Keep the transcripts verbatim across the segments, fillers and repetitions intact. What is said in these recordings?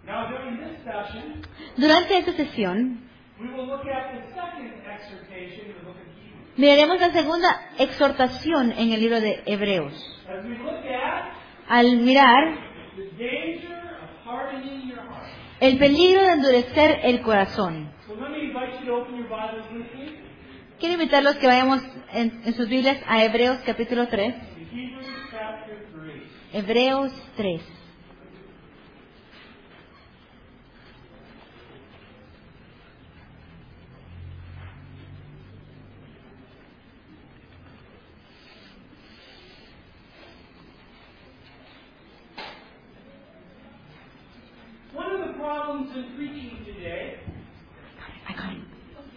Now, during this session, Durante esta sesión, we will look at the second exhortation in the book of Hebrews. miraremos la segunda exhortación en el libro de Hebreos. As we look at Al mirar the danger of hardening your heart. el peligro de endurecer el corazón. So let me invite you to open your Bibles with me. Quiero invitarlos que vayamos en, en sus Biblias a Hebreos capítulo tres. To Hebrews chapter three. Hebreos tres. One of the problems in preaching today I got it.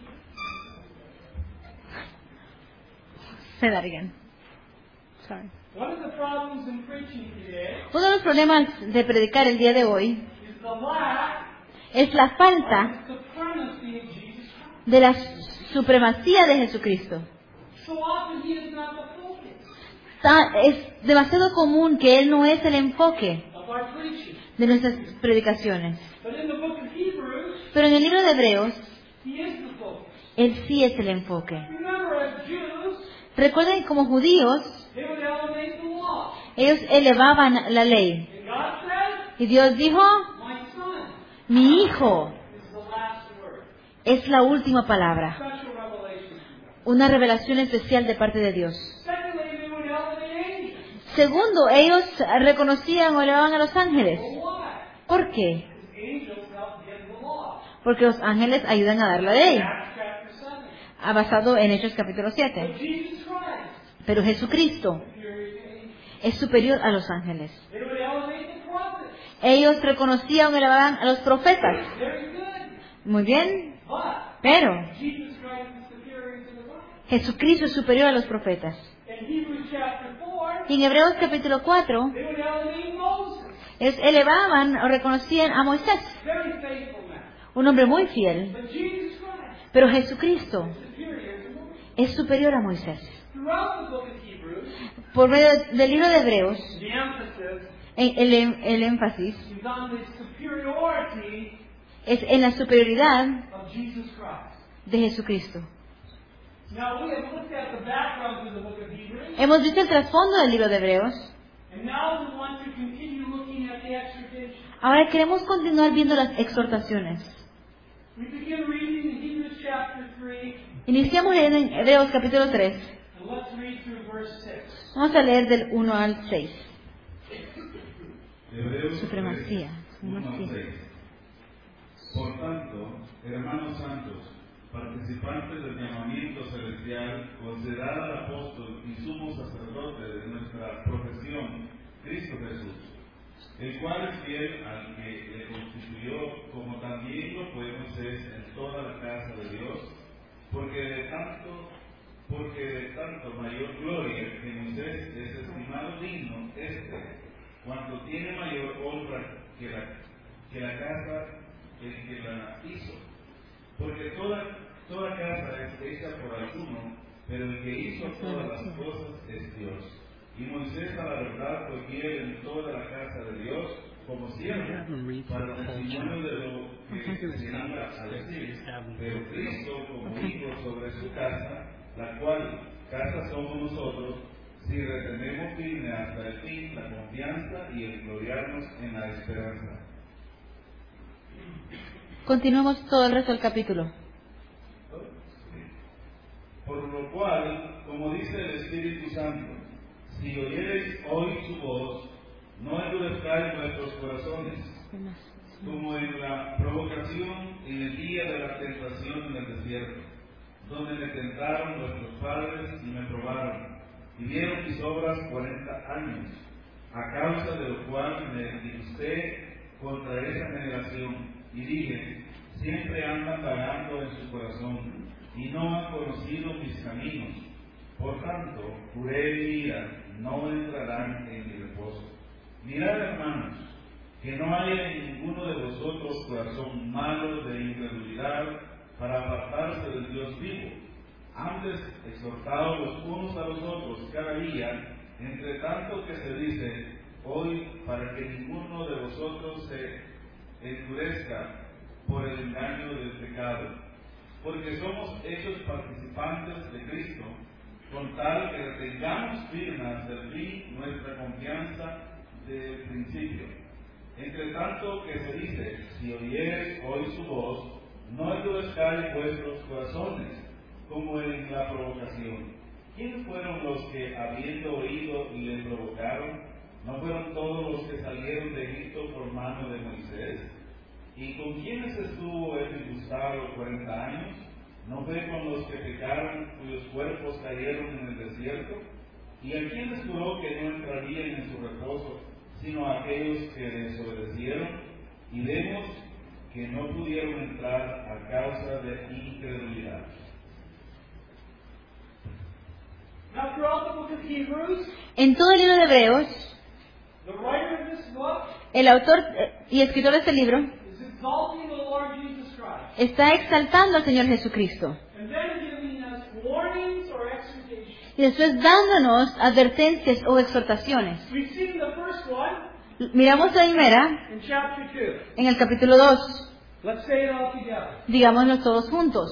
Say that again. Sorry. One of the problems in preaching today Uno de los problemas de predicar el día de hoy is the lack es la of falta the supremacy of Jesus Christ. de la supremacía de Jesucristo. So often he is not the focus Ta- Es demasiado común que Él no es el enfoque of our preaching. de nuestras predicaciones. But in the book of Hebrews, Pero en el libro de Hebreos, he is the focus. Él sí es el enfoque. Remember, as Jews, Recuerden que como judíos, they would elevate the law. ellos elevaban la ley. And God says, Y Dios dijo, my son mi hijo is the last word. es la última palabra. Special revelation from God. Una revelación especial de parte de Dios. Secondly, they would elevate angels. Segundo, ellos reconocían o elevaban a los ángeles. Well, why? ¿Por qué? Because angels help give the law. Porque los ángeles ayudan a dar la ley. Acts chapter seven. Ha basado en Hechos capítulo But siete. Jesus Christ Pero Jesucristo is superior to angels. es superior a los ángeles. They would elevate the prophets. Ellos reconocían o elevaban a los profetas. Very good. Muy bien. But Pero Jesus Christ is superior to the prophets. Jesucristo es superior a los profetas. In Hebrews chapter four, Y en Hebreos capítulo cuatro, they would elevate Moses. ellos elevaban o reconocían a Moisés, Very faithful man. un hombre muy fiel. But Jesus Christ Pero Jesucristo is superior to Moses. es superior a Moisés. Throughout the book of Hebrews, Por medio del libro de Hebreos, the emphasis en- el, el énfasis is on the superiority es en la superioridad of Jesus Christ. de Jesucristo. Now, we have looked at the background to the book of Hebrews, Hemos visto el trasfondo del libro de Hebreos. and now we want to continue looking at the exhortation. Ahora queremos continuar viendo las exhortaciones. We begin reading in Hebrews chapter three, Iniciamos leyendo en Hebreos capítulo tres. and let's read through verse six. Vamos a leer del uno al seis. Hebreos Supremacía. tres, uno al Supremacía. seis. Por tanto, hermanos santos, participantes del llamamiento celestial, considerad al apóstol y sumo sacerdote de nuestra profesión, Cristo Jesús, el cual es fiel al que le constituyó, como también lo fue Moisés en toda la casa de Dios, porque de tanto, porque de tanto mayor gloria que Moisés es estimado digno este, cuanto tiene mayor honra que la, que la casa el que la hizo. Porque toda, toda casa es hecha por alguno, pero el que hizo todas las cosas es Dios. Y Moisés a la verdad fue fiel en toda la casa de Dios, como siervo, para testimonio de lo que se iba a decir. Pero Cristo como hijo sobre su casa, la cual casa somos nosotros, si retenemos firme hasta el fin la confianza y el gloriarnos en la esperanza. Continuemos todo el resto del capítulo. Por lo cual, como dice el Espíritu Santo, si oyereis hoy su voz, no endurezcáis vuestros corazones, como en la provocación en el día de la tentación en el desierto, donde me tentaron nuestros padres y me probaron, y vieron mis obras cuarenta años, a causa de lo cual me disgusté contra esa generación, y dije, siempre andan vagando en su corazón, y no han conocido mis caminos. Por tanto, juré mi ira, no entrarán en mi reposo. Mirad, hermanos, que no haya en ninguno de vosotros corazón malo de incredulidad para apartarse del Dios vivo. Antes, exhortaos los unos a los otros cada día, entre tanto que se dice, hoy, para que ninguno de vosotros se endurezca por el engaño del pecado, porque somos hechos participantes de Cristo, con tal que retengamos firme hasta el fin nuestra confianza del principio. Entre tanto que se dice, si oyeres hoy su voz, no endurezcáis vuestros corazones, como en la provocación. ¿Quiénes fueron los que, habiendo oído, le provocaron? ¿No fueron todos los que salieron de Egipto por mano de Moisés? ¿Y con quiénes estuvo él disgustado cuarenta años? ¿No fue con los que pecaron, cuyos cuerpos cayeron en el desierto? ¿Y a quiénes juró que no entrarían en su reposo, sino a aquellos que desobedecieron? Y vemos que no pudieron entrar a causa de incredulidad. Now, throughout the book of Hebrews, En todo el libro de Hebreos, the writer of this book el autor eh, y escritor de este libro is exalting the Lord Jesus Christ, está exaltando al Señor Jesucristo and then giving us warnings or exhortations. y después dándonos advertencias o exhortaciones. We've seen the first one Miramos la primera in chapter two. en el capítulo dos. Let's say it all together. Digámoslo todos juntos.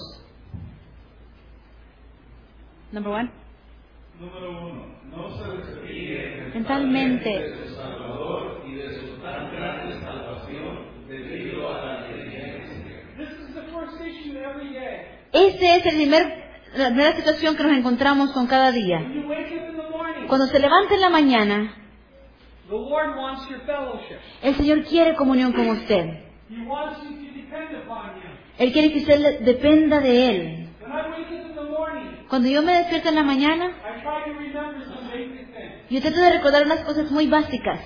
Number one. Número uno, no se desvíe Mentalmente de su Salvador y de su tan grande salvación debido a la negligencia. This is the first issue every day. Este es el primer, la primera situación que nos encontramos con cada día. When you wake up in the morning, Cuando se levanta en la mañana, the Lord wants your fellowship. el Señor quiere comunión con usted. He wants you to depend upon Him. Él quiere que usted le- dependa de Él. When I wake up in the morning, Cuando yo me despierto en la mañana, I try to remember some basic things. yo trato de recordar unas cosas muy básicas.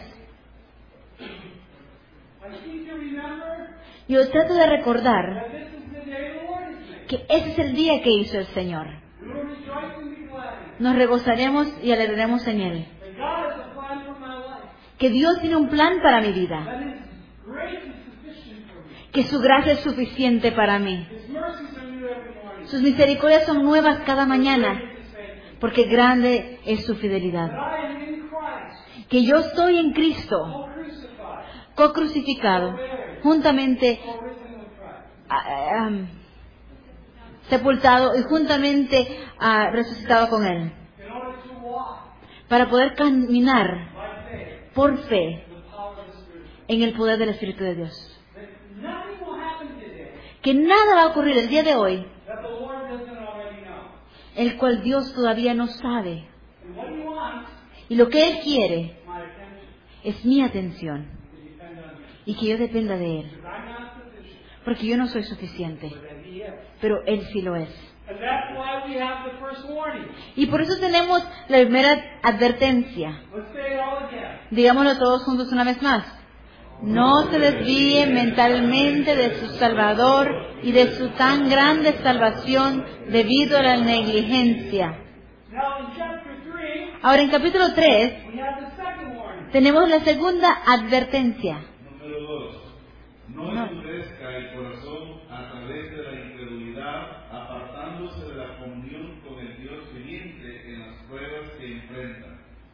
I seek to remember Yo trato de recordar that this is the day the Lord has made. que ese es el día que hizo el Señor. We will rejoice and be glad in it. Nos regozaremos y alegraremos en Él. That God has a plan for my life. Que Dios tiene un plan para mi vida. That His grace is sufficient for me. Que su gracia es suficiente para mí. His mercies are new every morning. Sus misericordias son nuevas cada mañana. Great is His faithfulness. Porque grande es su That fidelidad. I am in Christ, Que yo estoy en Cristo, co-crucified, co-crucificado, juntamente co-risen with Christ. ah, ah, sepultado y juntamente ah, resucitado con Él. In order to walk Para poder caminar by faith, por fe the power of the Spirit. en el poder del Espíritu de Dios. That nothing will happen today Que nada va a ocurrir el día de hoy, that the Lord doesn't already know. el cual Dios todavía no sabe. And what He wants, Y lo que Él quiere my attention, es mi atención to depend on Him. y que yo dependa de Él. Because I'm not sufficient, Porque yo no soy suficiente, but that He is. pero Él sí lo es. And that's why we have the first warning. Y por eso tenemos la primera advertencia. Let's say it all again. Digámoslo todos juntos una vez más. No se desvíe mentalmente de su Salvador y de su tan grande salvación debido a la negligencia. Now in chapter three, Ahora en capítulo tres we have the second warning. tenemos la segunda advertencia. Número dos, no No. endurezca el corazón a través de la incredulidad, apartándose de la comunión con el Dios viviente en las pruebas que enfrenta.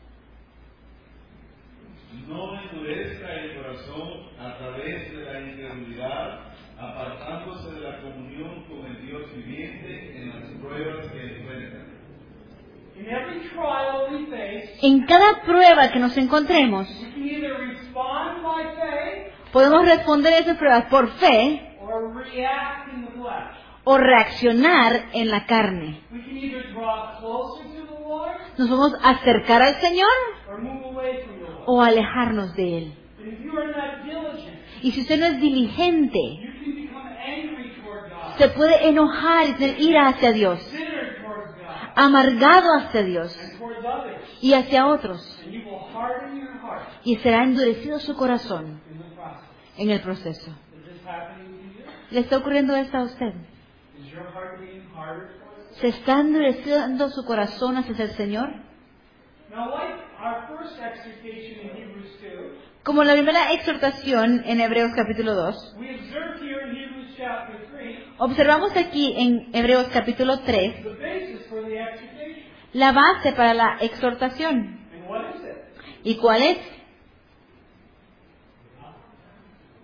No endurezca el corazón a través de la incredulidad, apartándose de la comunión con el Dios viviente en las pruebas que enfrenta. In every trial we face, En cada prueba que nos encontremos, we can either respond by faith podemos responder a esas pruebas por fe or react in the flesh. o reaccionar en la carne. We can either draw closer to the Lord Nos vamos a acercar al Señor or move away from the Lord. o alejarnos de Él. And if you are not diligent, Y si usted no es diligente, you can become angry toward God, se puede enojar y tener ira hacia Dios, bitter towards God, amargado hacia Dios and towards others. y hacia otros. And you will harden your heart Y será endurecido su corazón in the process. en el proceso. Is this happening to you? ¿Le está ocurriendo esto a usted? Is your heart being harder towards God? ¿Se está endureciendo su corazón hacia el Señor? Now, like our first exhortation in Hebrews two, Como la primera exhortación en Hebreos capítulo dos, we observed here in Hebrews chapter three observamos aquí en Hebreos capítulo tres the basis for the exhortation. la base para la exhortación. And what is it? ¿Y cuál es?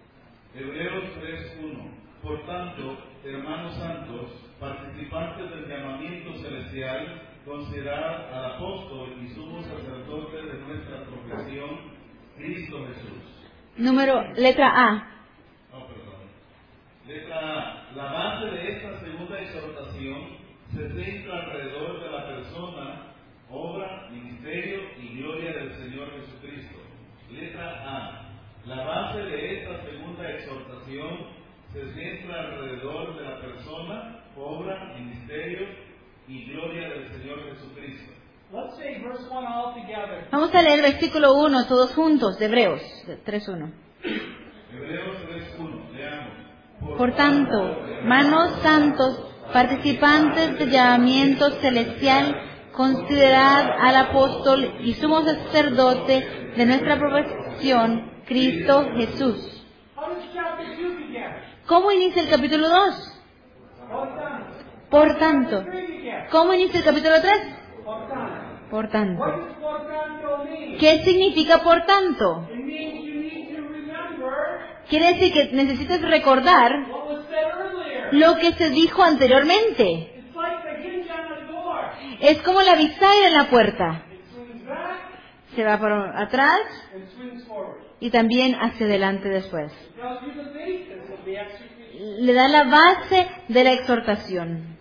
Hebreos tres uno. Por tanto, hermanos santos, participantes del llamamiento celestial, considerad al apóstol y sumo sacerdote de nuestra profesión, Cristo Jesús. Número, letra A. Oh, perdón. Letra A. La base de esta segunda exhortación se centra alrededor de la persona, obra, ministerio y gloria del Señor Jesucristo. Letra A. La base de esta segunda exhortación se centra alrededor de la persona, obra, ministerio y gloria del Señor Jesucristo. Let's say verse one all together. Vamos a leer el versículo uno todos juntos, de Hebreos tres uno. Hebreos tres uno. Leamos. Por tanto, hermanos santos, participantes del llamamiento celestial, considerad al apóstol y sumo sacerdote de nuestra profesión, Cristo Jesús. How does chapter two begin? ¿Cómo inicia el capítulo dos? Por tanto. Por tanto. Three begin. ¿Cómo inicia el capítulo tres? Por tanto. Por tanto. What does por tanto mean? ¿Qué significa por tanto? It means you need to remember Quiere decir que necesitas recordar what was said earlier. lo que se dijo anteriormente. It's like the hinge on a door. Es como la bisagra en la puerta. It swings back Se va por atrás and swings forward. y también hacia adelante después. It tells you the basis of the execution. Le da la base de la exhortación.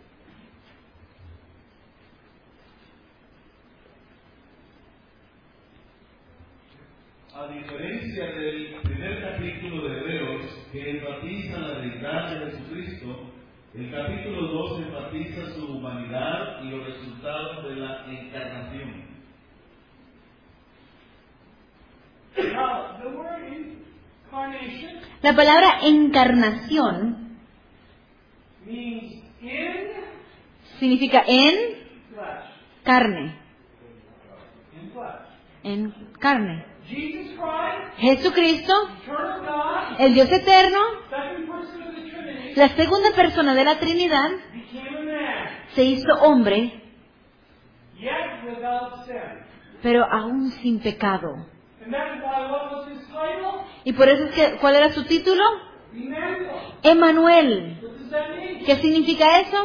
A diferencia del primer capítulo de Hebreos, que enfatiza la deidad de Jesucristo, el capítulo dos enfatiza su humanidad y los resultados de la encarnación. Now, the word incarnation La palabra encarnación means in significa en flesh. carne. In flesh. En carne. Jesus Christ, Jesucristo, eternal God, el Dios eterno, second person of the Trinity, la segunda persona de la Trinidad, became a man, se hizo hombre, yet without sin. pero aún sin pecado. And that's why what was his title? Y por eso es que, ¿cuál era su título? Emmanuel. Emmanuel. What does that mean? ¿Qué significa eso?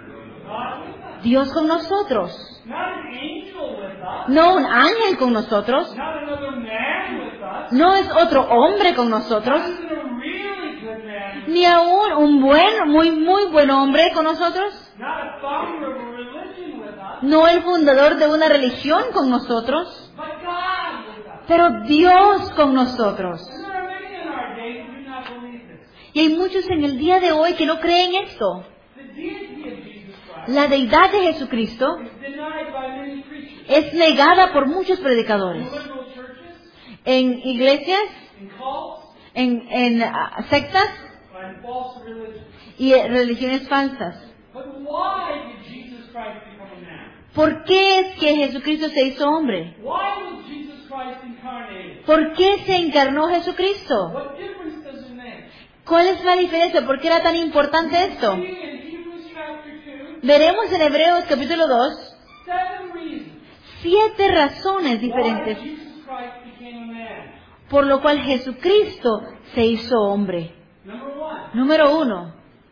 God with us. Dios con nosotros. Not an angel with us. No un ángel con nosotros. Not another man with us. No es otro hombre con nosotros. Not even a really good man. Ni aún un buen, muy, muy buen hombre con nosotros. Not a founder of a religion with us. No el fundador de una religión con nosotros. But God with us. Pero Dios con nosotros. And there are many in our day who do not believe this. Y hay muchos en el día de hoy que no creen esto. The deity of Jesus Christ La deidad de Jesucristo is denied by many preachers. es negada por muchos In predicadores. liberal churches, En iglesias, in cults, en, en ah, sectas and false religions. y eh, religiones falsas. But why did Jesus Christ become a man? ¿Por qué es que Jesucristo se hizo hombre? Why was Jesus Christ incarnated? ¿Por qué se encarnó Jesucristo? What difference does it make? ¿Cuál es la diferencia? ¿Por qué era tan importante esto? See in Hebrews chapter two, Veremos en Hebreos capítulo dos seven reasons siete razones why diferentes Jesus Christ became a man. por lo cual Jesucristo se hizo hombre. Number one, Número uno,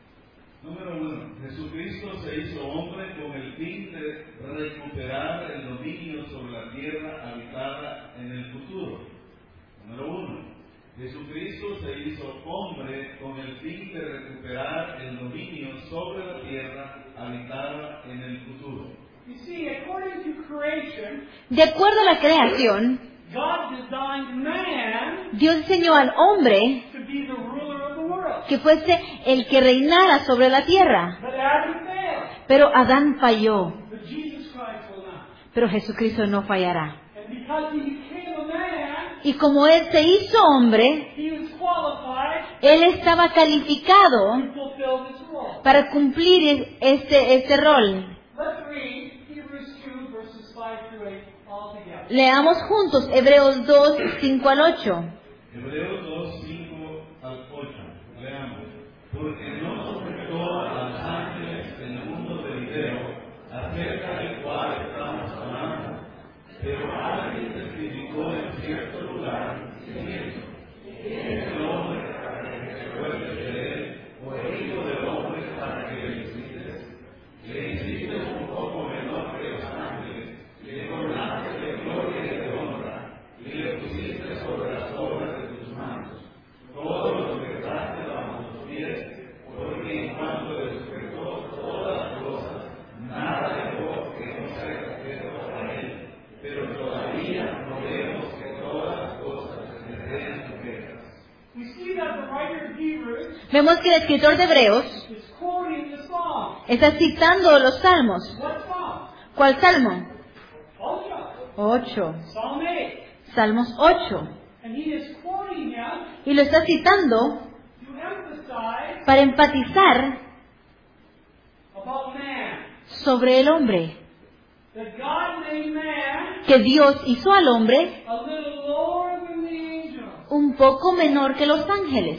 Número uno. Jesucristo se hizo hombre con el fin de recuperar el dominio sobre la tierra habitada en el futuro. Número uno. Jesucristo se hizo hombre con el fin de recuperar el dominio sobre la tierra habitada en el futuro. you see, according to creation, de acuerdo a la creación, God designed man Dios diseñó al hombre to be the ruler of the world. que fuese el que reinara sobre la tierra. But Adam failed. Pero Adán falló, But Jesus Christ will not. pero Jesucristo no fallará. And because he became a man, Y como Él se hizo hombre, he was qualified Él estaba calificado to fulfill this role. para cumplir este, este rol. Let's read Hebrews two, verses five through eight all together. Leamos juntos Hebreos dos, cinco al ocho. Hebreos dos, cinco al ocho. Leamos. Porque no soportó a los ángeles en el mundo venidero, acerca del cual estamos hablando, pero alguien testificó en cierto lugar, diciendo, este hombre we see that the writer of Hebrews Vemos que el escritor de Hebreos is quoting the Psalm. está citando los salmos. What Psalm? ¿Cuál salmo? Ultra. Ocho. Psalm eight. Salmos ocho. And he is quoting him Y lo está citando to emphasize para enfatizar about man. sobre el hombre. That God made man Que Dios hizo al hombre a little lower than the angels. un poco menor que los ángeles.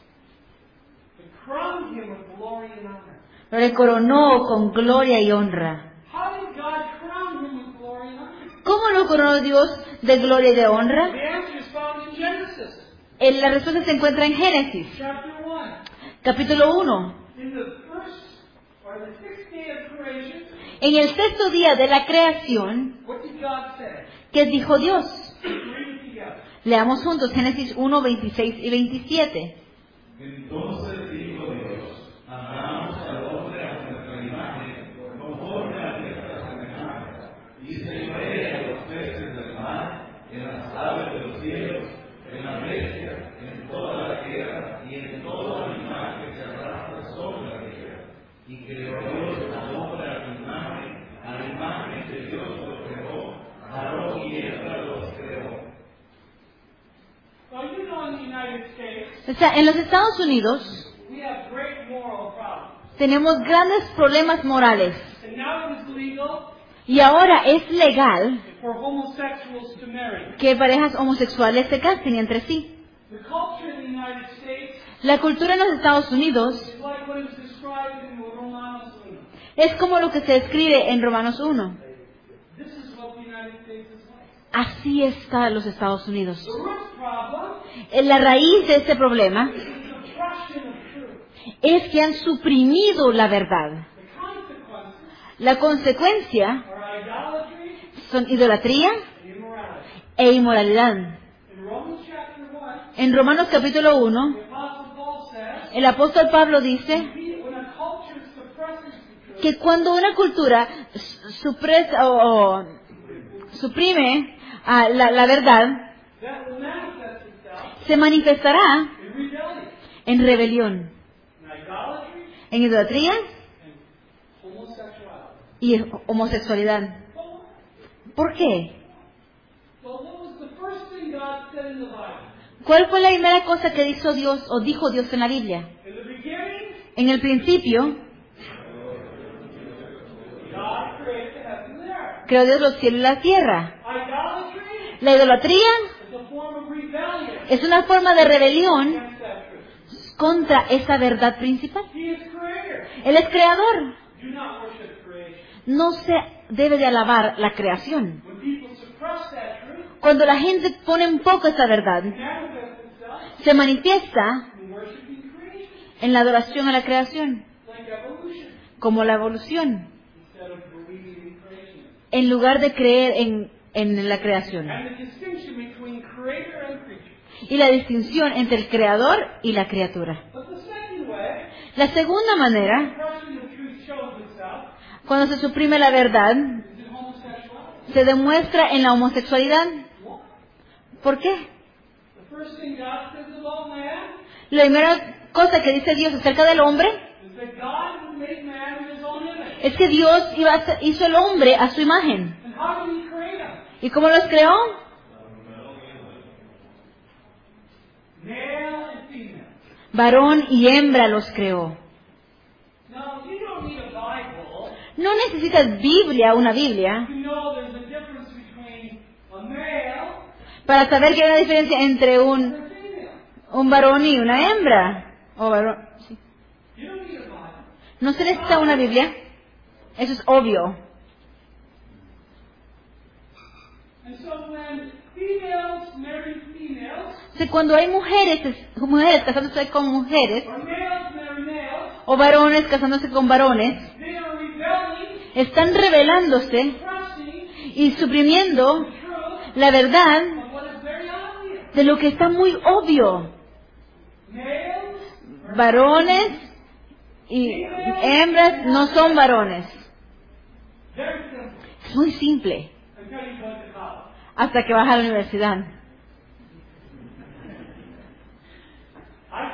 But crowned him with glory and honor. Lo coronó con gloria y honra. How did God crown him with glory and honor? ¿Cómo lo coronó Dios de gloria y de honra? The answer is found in Genesis En la respuesta se encuentra en Génesis, chapter one. capítulo uno. In the first or the sixth day of creation, En el sexto día de la creación, what did God say? ¿qué dijo Dios? Read it together. Leamos juntos Génesis uno, veintiséis y veintisiete. Entonces dijo Dios, hagamos al hombre a nuestra imagen, conforme a nuestra semejanza, y señoree a los peces del mar, en las aves de los cielos, en las bestias, en toda la tierra, y en todo animal que se arrastra sobre la tierra. Y creó Dios al hombre a su imagen, a la imagen de Dios lo creó, varón y hembra los creó. Well, you know, in the United States, O sea, en los Estados Unidos we have great moral problems. tenemos grandes problemas morales. And now it is legal Y ahora es legal for homosexuals to marry. que parejas homosexuales se casen entre sí. The culture in the United States La cultura en los Estados Unidos is like what is described in Romanos one. es como lo que se describe en Romanos uno. This is what the United States is like. Así está los Estados Unidos. The root problem En la raíz de este problema is the suppression of truth. es que han suprimido la verdad. The consequences La consecuencia are idolatry son idolatría and immorality. e inmoralidad. In Romans chapter one, En Romanos capítulo uno, the Apostle Paul says, el apóstol Pablo dice when a culture suppresses the truth, que cuando una cultura supresa o, o suprime ah, la, la verdad, that will manifest itself se manifestará in rebellion, en rebelión, in idolatry, en idolatría and homosexuality. y homosexualidad. Well, ¿Por qué? well, what was the first thing God said in the Bible? ¿Cuál fue la primera cosa que hizo Dios o dijo Dios en la Biblia? In the beginning, En el principio, God created the heavens and the earth. creó Dios los cielos y la tierra. Idolatry La idolatría is a form of rebellion es una forma de rebelión against that truth. contra esa verdad principal. He is creator. Él es creador. Do not worship creation. No se debe de alabar la creación. When people suppress that truth, Cuando la gente pone en poco esa verdad, it manifests itself se manifiesta in worshiping creation, en la adoración a la creación, like evolution, como la evolución, instead of believing in creation. en lugar de creer en, en la creación. And the distinction between creator and creature. Y la distinción entre el creador y la criatura. But the second way, La segunda manera, suppression of truth shows itself, cuando se suprime la verdad, is in homosexuality. se demuestra en la homosexualidad. What? ¿Por qué? The first thing God says about man La primera cosa que dice Dios acerca del hombre is that God made man in his own image. es que Dios iba a hacer- hizo el hombre a su imagen. And how did he create him? ¿Y cómo los creó? Male and female. Varón y hembra los creó. Now, you don't need a Bible No necesitas Biblia, una Biblia, to know there's a difference between a male para saber que hay una diferencia entre and un, a female. un varón y una hembra. O varón, sí. You don't need a Bible. No se necesita una Biblia. Eso es obvio. And so when females marry females, O sea, cuando hay mujeres, mujeres casándose con mujeres, or males marry males, o varones casándose con varones, they are rebelling, están rebelándose suppressing y suprimiendo the truth la verdad of what is very obvious. de lo que está muy obvio. Males are Varones y hembras no son varones. very simple Es muy simple. until you go to college. Hasta que vas a la universidad.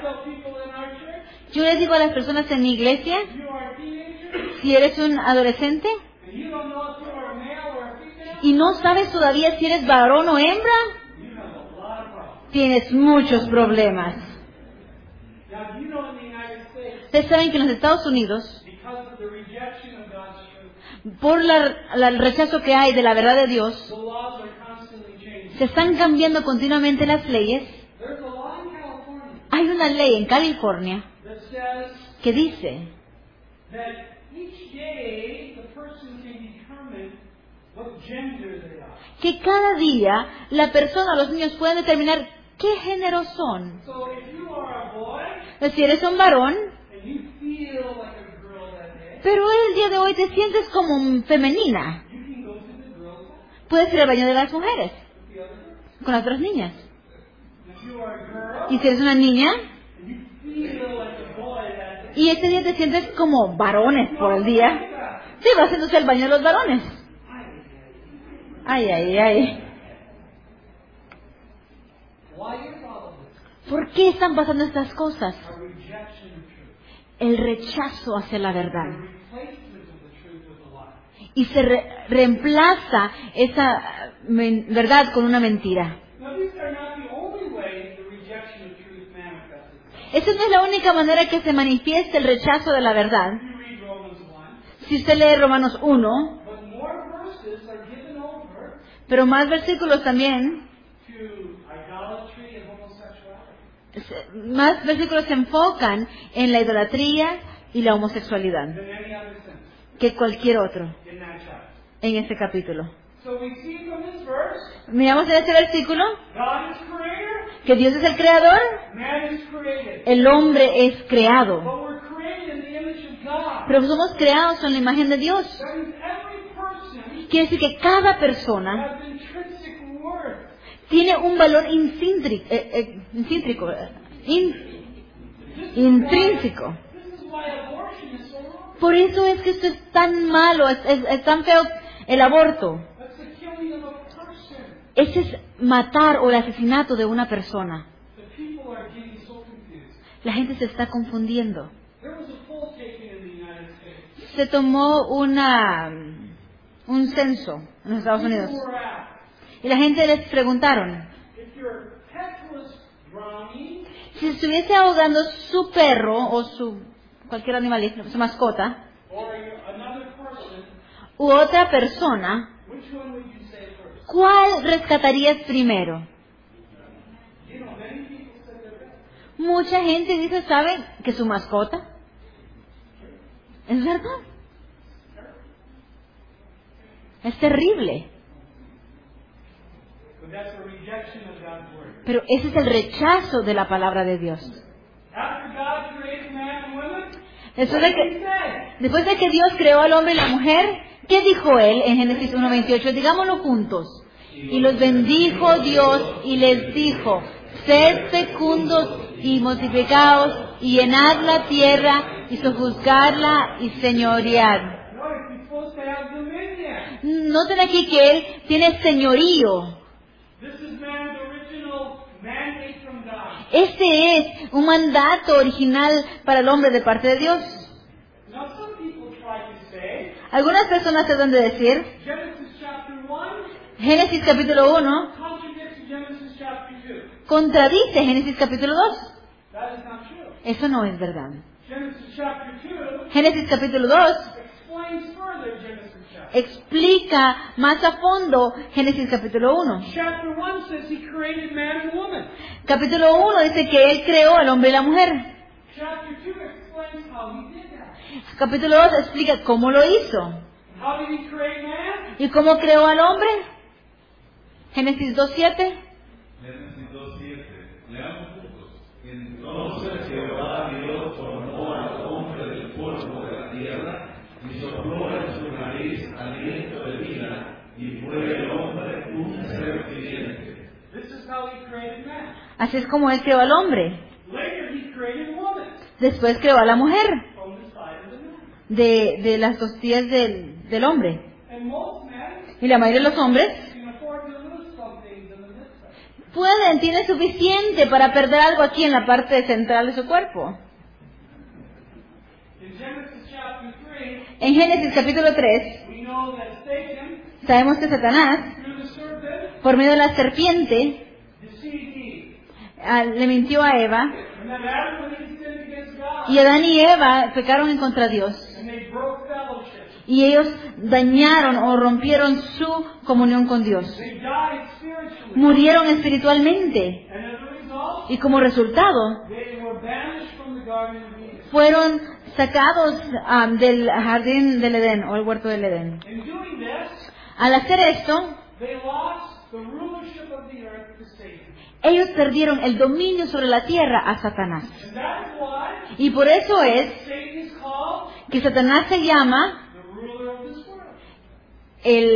tell people in our church, Yo les digo a las personas en mi iglesia, if you are a teenager, si eres un adolescente and you don't know if you are a male or a female, y no sabes todavía si eres varón o hembra, you have a lot of problems. tienes muchos problemas. Now, you know in the United States, Ustedes saben que en los Estados Unidos, because of the rejection of God's truth, por la- la- el rechazo que hay de la verdad de Dios, the laws are constantly changing. se están cambiando continuamente las leyes. There's a law in California Hay una ley en California that says que dice that each day the person can determine what gender they are. que cada día la persona, los niños pueden determinar qué género son. So if you are a boy Entonces, si eres un varón, and you feel like a girl that day, pero el día de hoy te sientes como femenina, you can go to the girls' bathroom puedes ir al baño de las mujeres with the other girls. con las otras niñas. If you are a girl Y si eres una niña and you feel like a boy that day, y ese día te sientes como varones por el día, sí, vas entonces al baño de los varones. Ay, ay, ay. why is all of this? ¿Por qué están pasando estas cosas? A rejection of truth. El rechazo hacia la The verdad. replacement of the truth with a lie. Y se re- reemplaza esa men- verdad con una mentira. Now these are not the only ways the rejection of truth manifests itself. Esa no es la única manera que se manifiesta el rechazo de la verdad. You read Romans one, Si usted lee Romanos uno, but more verses are given over pero más versículos también, to idolatry and homosexuality se- más versículos se enfocan en la idolatría y la homosexualidad than any other sin que cualquier otro in that chapter. en este capítulo. So we see from this verse, Miramos en este versículo God is creator, que Dios es el creador, man is created. el hombre es creado, But we're created in the image of God. pero somos creados en la imagen de Dios. That means every person Quiere decir que cada persona has intrinsic worth. tiene un valor intrínseco, eh, eh, intrínseco, eh, in- intrínseco. This is why abortion is so wrong. Por eso es que esto es tan malo, es, es- es tan feo el aborto. That's the killing of a person. Ese es matar o el asesinato de una persona. The people are getting so confused. La gente se está confundiendo. There was a poll taken in the United States. Se tomó una, un censo en los Estados Unidos People were asked, y la gente les preguntaron if your pet was drowning, si estuviese ahogando su perro o su cualquier animal, su mascota, or your- another person, u otra persona, which one would you save first? ¿cuál rescatarías primero? You know, many people said their pet. Mucha gente dice, ¿saben? Que su mascota. Es verdad. Es terrible. But that's a rejection of God's word. Pero ese es el rechazo de la palabra de Dios. After God created man and women, Después what de did He que, say? después de que Dios creó al hombre y la mujer, ¿qué dijo él en Génesis uno veintiocho? Digámoslo juntos. Y los bendijo Dios y les dijo, sed fecundos y multiplicaos y llenad la tierra y sojuzgarla y señoread. Notice He's supposed to have dominion. Noten aquí que él tiene señorío. This is man's original mandate from God. Este es un mandato original para el hombre de parte de Dios. Now, some people try to say, Algunas personas tratan de decir, Genesis chapter one Génesis capítulo uno contradicts Genesis chapter two. contradice Génesis capítulo dos. That is not true. Eso no es verdad. Genesis chapter two Génesis capítulo dos explains further Genesis chapter. explica más a fondo Génesis capítulo uno. Chapter one says He created man and woman. Capítulo uno dice que él creó al hombre y la mujer. Chapter two explains how He did that. Capítulo dos explica cómo lo hizo. How did He create man? ¿Y cómo creó al hombre? Génesis dos siete. Génesis dos siete. Leamos juntos. Entonces Jehová Dios formó al hombre del polvo de la tierra y sopló en su nariz aliento de vida y fue el hombre un ser viviente. This is how He created man. Así es como él creó al hombre. Later He created woman Después creó a la mujer from the side of the man. de, de las costillas del, del hombre. And most men Y la mayoría de los hombres can afford to lose some things in the midst of it. pueden, tienen suficiente para perder algo aquí en la parte central de su cuerpo. In Genesis chapter three, En Génesis capítulo tres, we know that Satan, sabemos que Satanás, through the serpent, por medio de la serpiente, deceived Eve. ah, le mintió a Eva, And then Adam and Eve sinned against God. y Adán y Eva pecaron en contra de Dios. And they broke fellowship. Y ellos dañaron o rompieron su comunión con Dios. They died spiritually. Murieron espiritualmente. And as a result, Y como resultado, they were banished from the Garden of Eden. fueron sacados ah, del jardín del Edén o el huerto del Edén. In doing this, Al hacer esto, they lost the rulership of the earth to Satan. ellos perdieron el dominio sobre la tierra a Satanás. And that is why Y por eso es Satan is called que Satanás se llama the ruler of this world. el,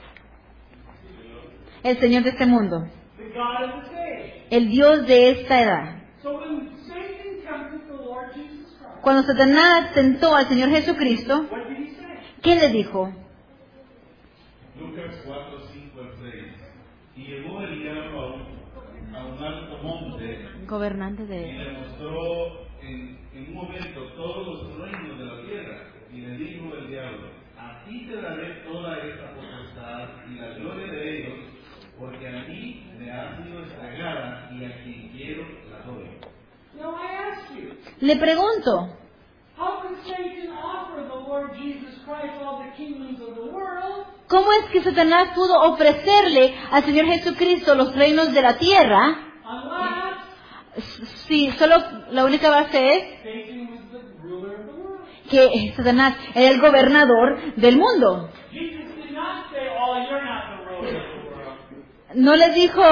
el Señor de este mundo, The God of this age. el Dios de esta edad. So when Satan tempted the Lord Jesus Christ, Cuando Satanás tentó al Señor Jesucristo, what did he say? ¿qué le dijo? Lucas cuatro, cinco al seis. Y llegó el diablo a un, a un alto monte Gobernante y de... le mostró en, en un momento todos los reinos de la tierra. Y le dijo el diablo, a ti te daré toda esta potestad y la gloria de ellos, porque a mí me ha sido entregada y a quien quiero la doy. Now I ask you, Le pregunto, how could Satan offer the Lord Jesus Christ all the kingdoms of the world ¿cómo es que Satanás pudo ofrecerle al Señor Jesucristo los reinos de la tierra unless si solo la única base es Satan was the ruler of the world? que Satanás era el gobernador del mundo? Jesus did not say, oh, you're not the ruler of the world. No le dijo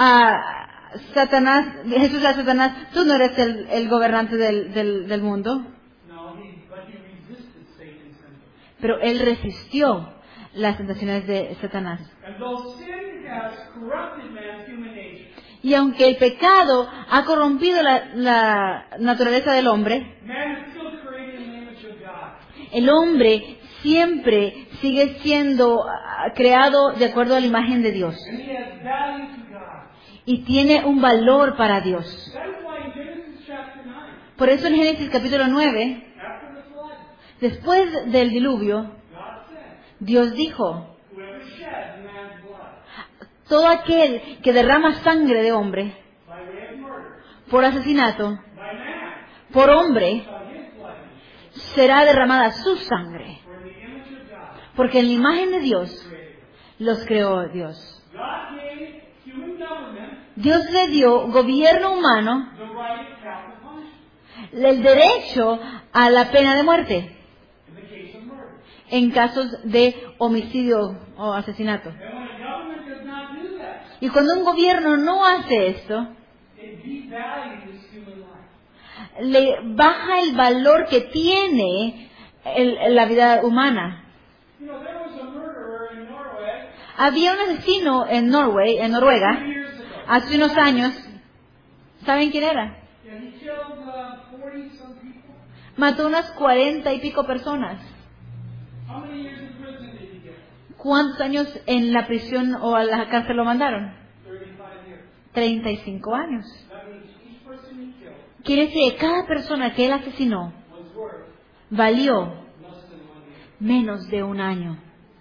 a Satanás, Jesús a Satanás, tú no eres el, el gobernante del, del, del mundo. No, he, but he resisted Satan's temptation. Pero él resistió las tentaciones de Satanás. And though sin has corrupted man's human nature, Y aunque el pecado ha corrompido la, la naturaleza del hombre, man is still created in the image of God. el hombre siempre sigue siendo ah, creado de acuerdo a la imagen de Dios. And he has value to God. Y tiene un valor para Dios. That is why in Genesis chapter nine, Por eso en Génesis capítulo nueve, after the flood, después del diluvio, God said, Dios dijo, whoever sheds man's blood todo aquel que derrama sangre de hombre by way of murder, por asesinato, by man, por hombre, shall his blood be será derramada su sangre. for in the image of God Porque en la imagen de Dios created. los creó Dios. God gave human government Dios le dio gobierno humano the right of capital punishment el derecho a la pena de muerte in the case of murder. en casos de homicidio o asesinato. And when a government does not do that, Y cuando un gobierno no hace esto, it devalues human life. le baja el valor que tiene el- la vida humana. You know, there was a murderer in Norway Había un asesino en Norway, en Noruega, two years ago. hace unos años. ¿Saben quién era? Yeah, he killed uh, forty some people. Mató unas cuarenta y pico personas. How many years in prison did he get? ¿Cuántos años en la prisión o a la cárcel lo mandaron? thirty-five years. treinta y cinco años. That means each person he killed Quiere decir que cada persona que él asesinó was worth valió less than one year. menos de un año.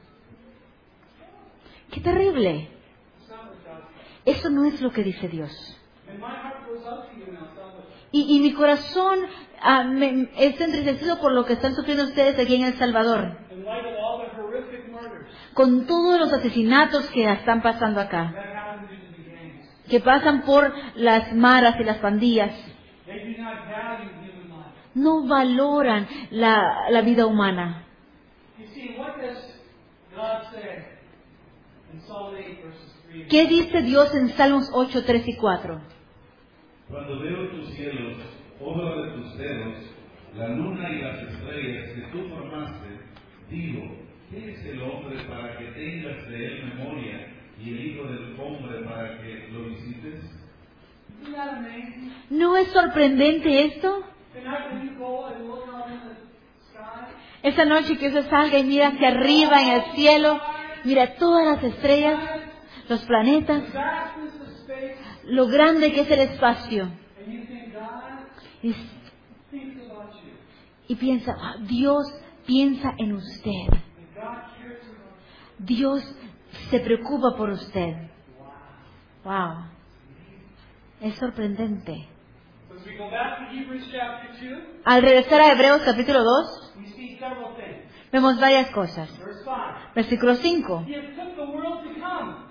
¡Qué terrible! It's not what God said. Eso no es lo que dice Dios. And my heart goes out to you now, Salvador. Y, y mi corazón ah, me- está entristecido por lo que están sufriendo ustedes aquí en El Salvador, In light of all the horrific murders con todos los asesinatos que están pasando acá, that happen due to the gangs, que pasan por las maras y las pandillas. they do not value human life. No valoran la, la vida humana. You see, what does God say in Psalm eight, verses three and ¿Qué dice Dios en Salmos ocho, tres y cuatro? Cuando veo tus cielos, obra de tus dedos, la luna y las estrellas que tú formaste, digo, ¿qué es el hombre para que tengas de él memoria y el hijo del hombre para que lo visites? Isn't that amazing? ¿No es sorprendente esto? Tonight when you go and look out in the sky, Esa noche que usted salga y mira hacia arriba en el cielo, mira todas las estrellas, los planetas, the vastness of space, lo grande que es el espacio. And you think God Y, thinks about you. y piensa, "Ah, Dios piensa en usted. And God cares about you. Dios se preocupa por usted." Wow. Wow. Es sorprendente. So as we go back to Hebrews chapter two, Al regresar a Hebreos capítulo dos, we see several things. vemos varias cosas. Verse five. Versículo cinco. He has took the world to come.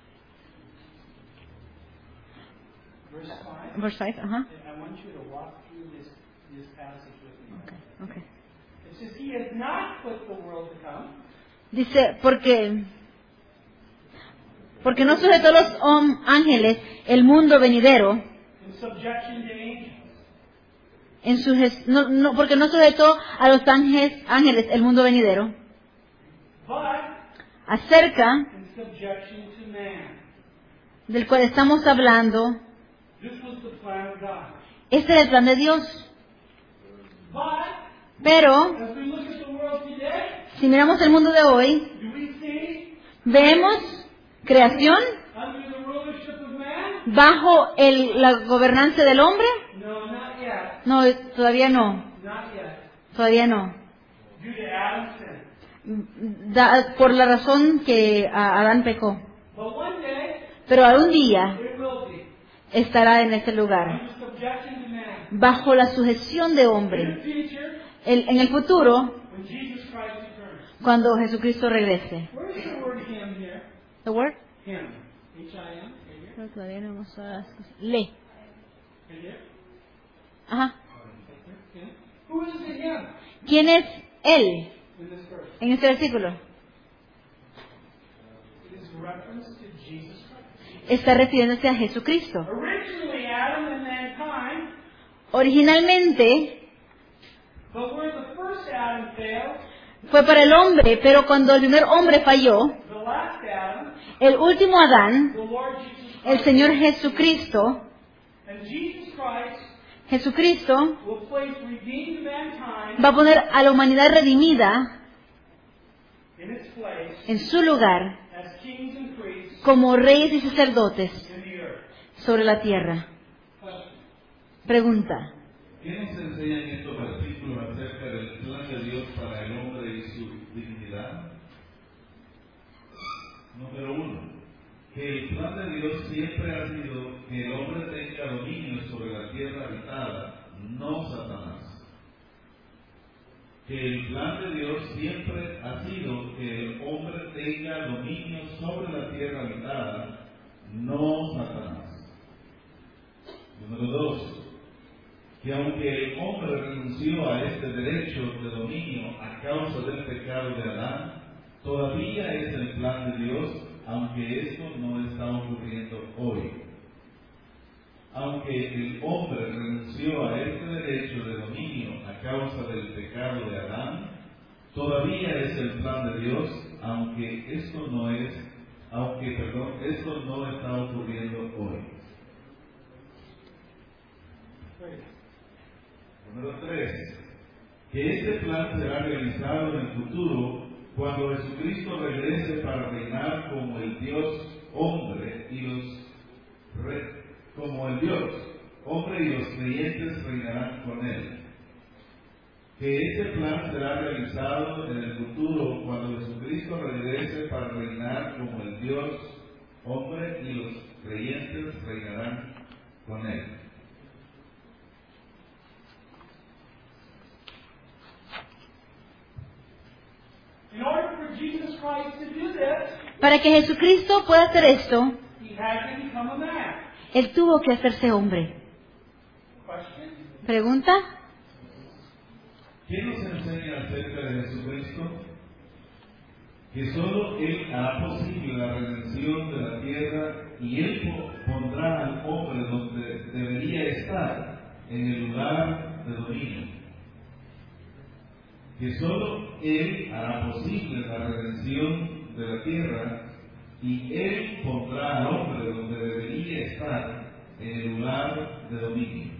Verse five. Verse five, ajá. I want you to walk through this, this passage with me. Okay, okay. It says, He has not put the world to come. Dice, porque, porque no sujetó a los hom- ángeles el mundo venidero, In subjection to angels. en su ges- no, no, porque no sujetó a los ángeles, ángeles el mundo venidero, But acerca in subjection to man. del cual estamos hablando. This was the plan of God. Este es el plan de Dios. But Pero, as we look at the world today, si miramos el mundo de hoy, do we see vemos creación under the rulership of man? bajo el, la gobernanza del hombre. No, not yet. No, todavía no, Not yet. todavía no. Due to Adam's sin. Da- por la razón que a- Adán pecó. But one day, Pero algún día it will be estará en ese lugar, under subjection to man. bajo la sujeción de In hombre. the future, El- en el futuro, when Jesus Christ returns. cuando Jesucristo regrese. Where's the word him here? ¿The word? Him. H I M. Right here. Pero todavía no hemos todas las cosas. Le. Right here. Ajá. Him. Who is the him ¿Quién es él in this verse? en este versículo? It is reference to Jesus Christ. Está refiriéndose a Jesucristo. Originally, Adam and mankind, Originalmente but where the first Adam failed, fue para el hombre, pero cuando el primer hombre falló, the last Adam, el último Adán, the Lord Jesus el Christ, Señor Jesucristo, and Jesus Christ Jesucristo will place redeemed mankind va a poner a la humanidad redimida in its place en su lugar as kings and priests como reyes y sacerdotes in the earth. sobre la tierra. Question. Pregunta. ¿Qué nos enseñan estos versículos acerca del plan de Dios para el hombre y su dignidad? Número uno, que el plan de Dios siempre ha sido que el hombre tenga dominio sobre la tierra habitada, no Satanás. Que el plan de Dios siempre ha sido que el hombre tenga dominio sobre la tierra habitada, no Satanás. Número dos, que aunque el hombre renunció a este derecho de dominio a causa del pecado de Adán, todavía es el plan de Dios, aunque esto no está ocurriendo hoy. Aunque el hombre renunció a este derecho de dominio a causa del pecado de Adán, todavía es el plan de Dios, aunque esto no es, aunque, perdón, esto no está ocurriendo hoy. Número tres, que este plan será realizado en el futuro cuando Jesucristo regrese para reinar como el Dios hombre y los re, como el Dios hombre y los creyentes reinarán con él. Que este plan será realizado en el futuro cuando Jesucristo regrese para reinar como el Dios hombre y los creyentes reinarán con él. In order for Jesus Christ to do this, Para que Jesucristo pueda hacer esto, he had to become a man. Él tuvo que hacerse hombre. Question. Pregunta. ¿Qué nos enseña acerca de Jesucristo? Que solo Él hará posible la redención de la tierra y Él pondrá al hombre donde debería estar, en el lugar de dominio. Que solo Él hará posible la redención de la tierra y Él pondrá al hombre donde debería estar, en el lugar de dominio.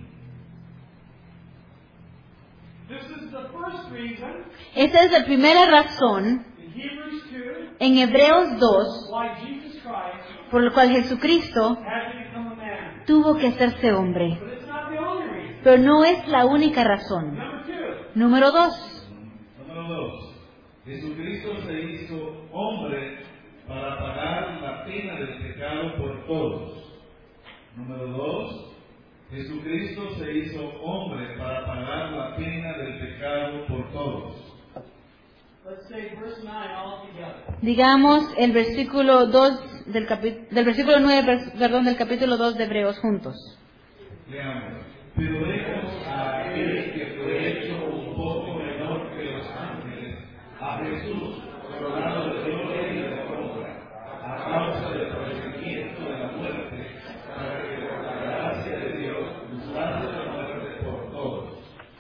This is the first reason Esa es la primera razón in Hebrews two en Hebreos dos why Jesus Christ por la cual Jesucristo had to become a man. tuvo que hacerse hombre. But it's not the only reason. Pero no es la única razón. Number two, Número dos. Número dos. Jesucristo se hizo hombre para pagar la pena del pecado por todos. Número dos. Jesucristo se hizo hombre para pagar la pena del pecado por todos. let's say verse nine all together. Digamos el versículo dos del, capi- del versículo nueve, pers- perdón, del capítulo dos de Hebreos juntos. Leamos. Pero vemos a aquel que fue hecho un poco menor que los ángeles, a Jesús, coronado de gloria y de honra, a causa del padecimiento de la muerte, para que por la gracia de Dios usase la muerte por todos.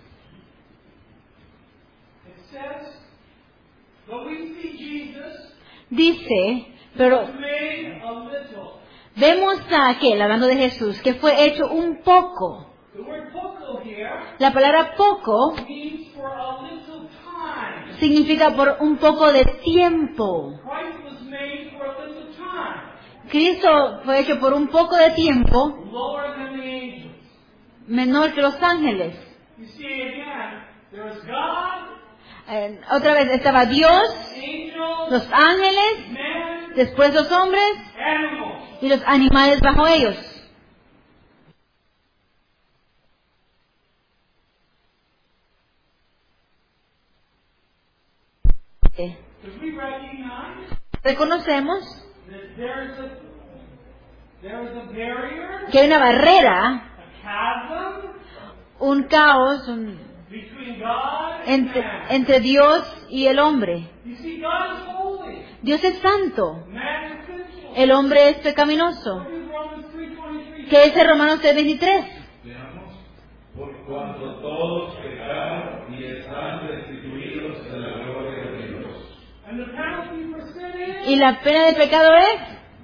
It says, but we see Jesus Dice, pero was made a little. vemos a aquel, hablando de Jesús, que fue hecho un poco. The word poco here La palabra poco means for a little time. significa por un poco de tiempo. Christ was made for a little time. Cristo fue hecho por un poco de tiempo, Lower than the angels. menor que los ángeles. You see again, there is God, Eh, otra vez estaba Dios, angels, los ángeles, men, después los hombres animals. y los animales bajo ellos. Eh, Because we recognize Reconocemos that there is a there is a barrier, que hay una barrera, a chasm un caos un- between God and entre, man. entre Dios y el hombre. You see, God is holy. Dios es santo, Man is sinful. el hombre es pecaminoso. What does Romans three twenty-three ¿Qué dice Romanos tres veintitrés? Veamos. Por cuanto todos pecaron y están destituidos de la gloria de Dios. And the penalty for sin is Y la pena del pecado es,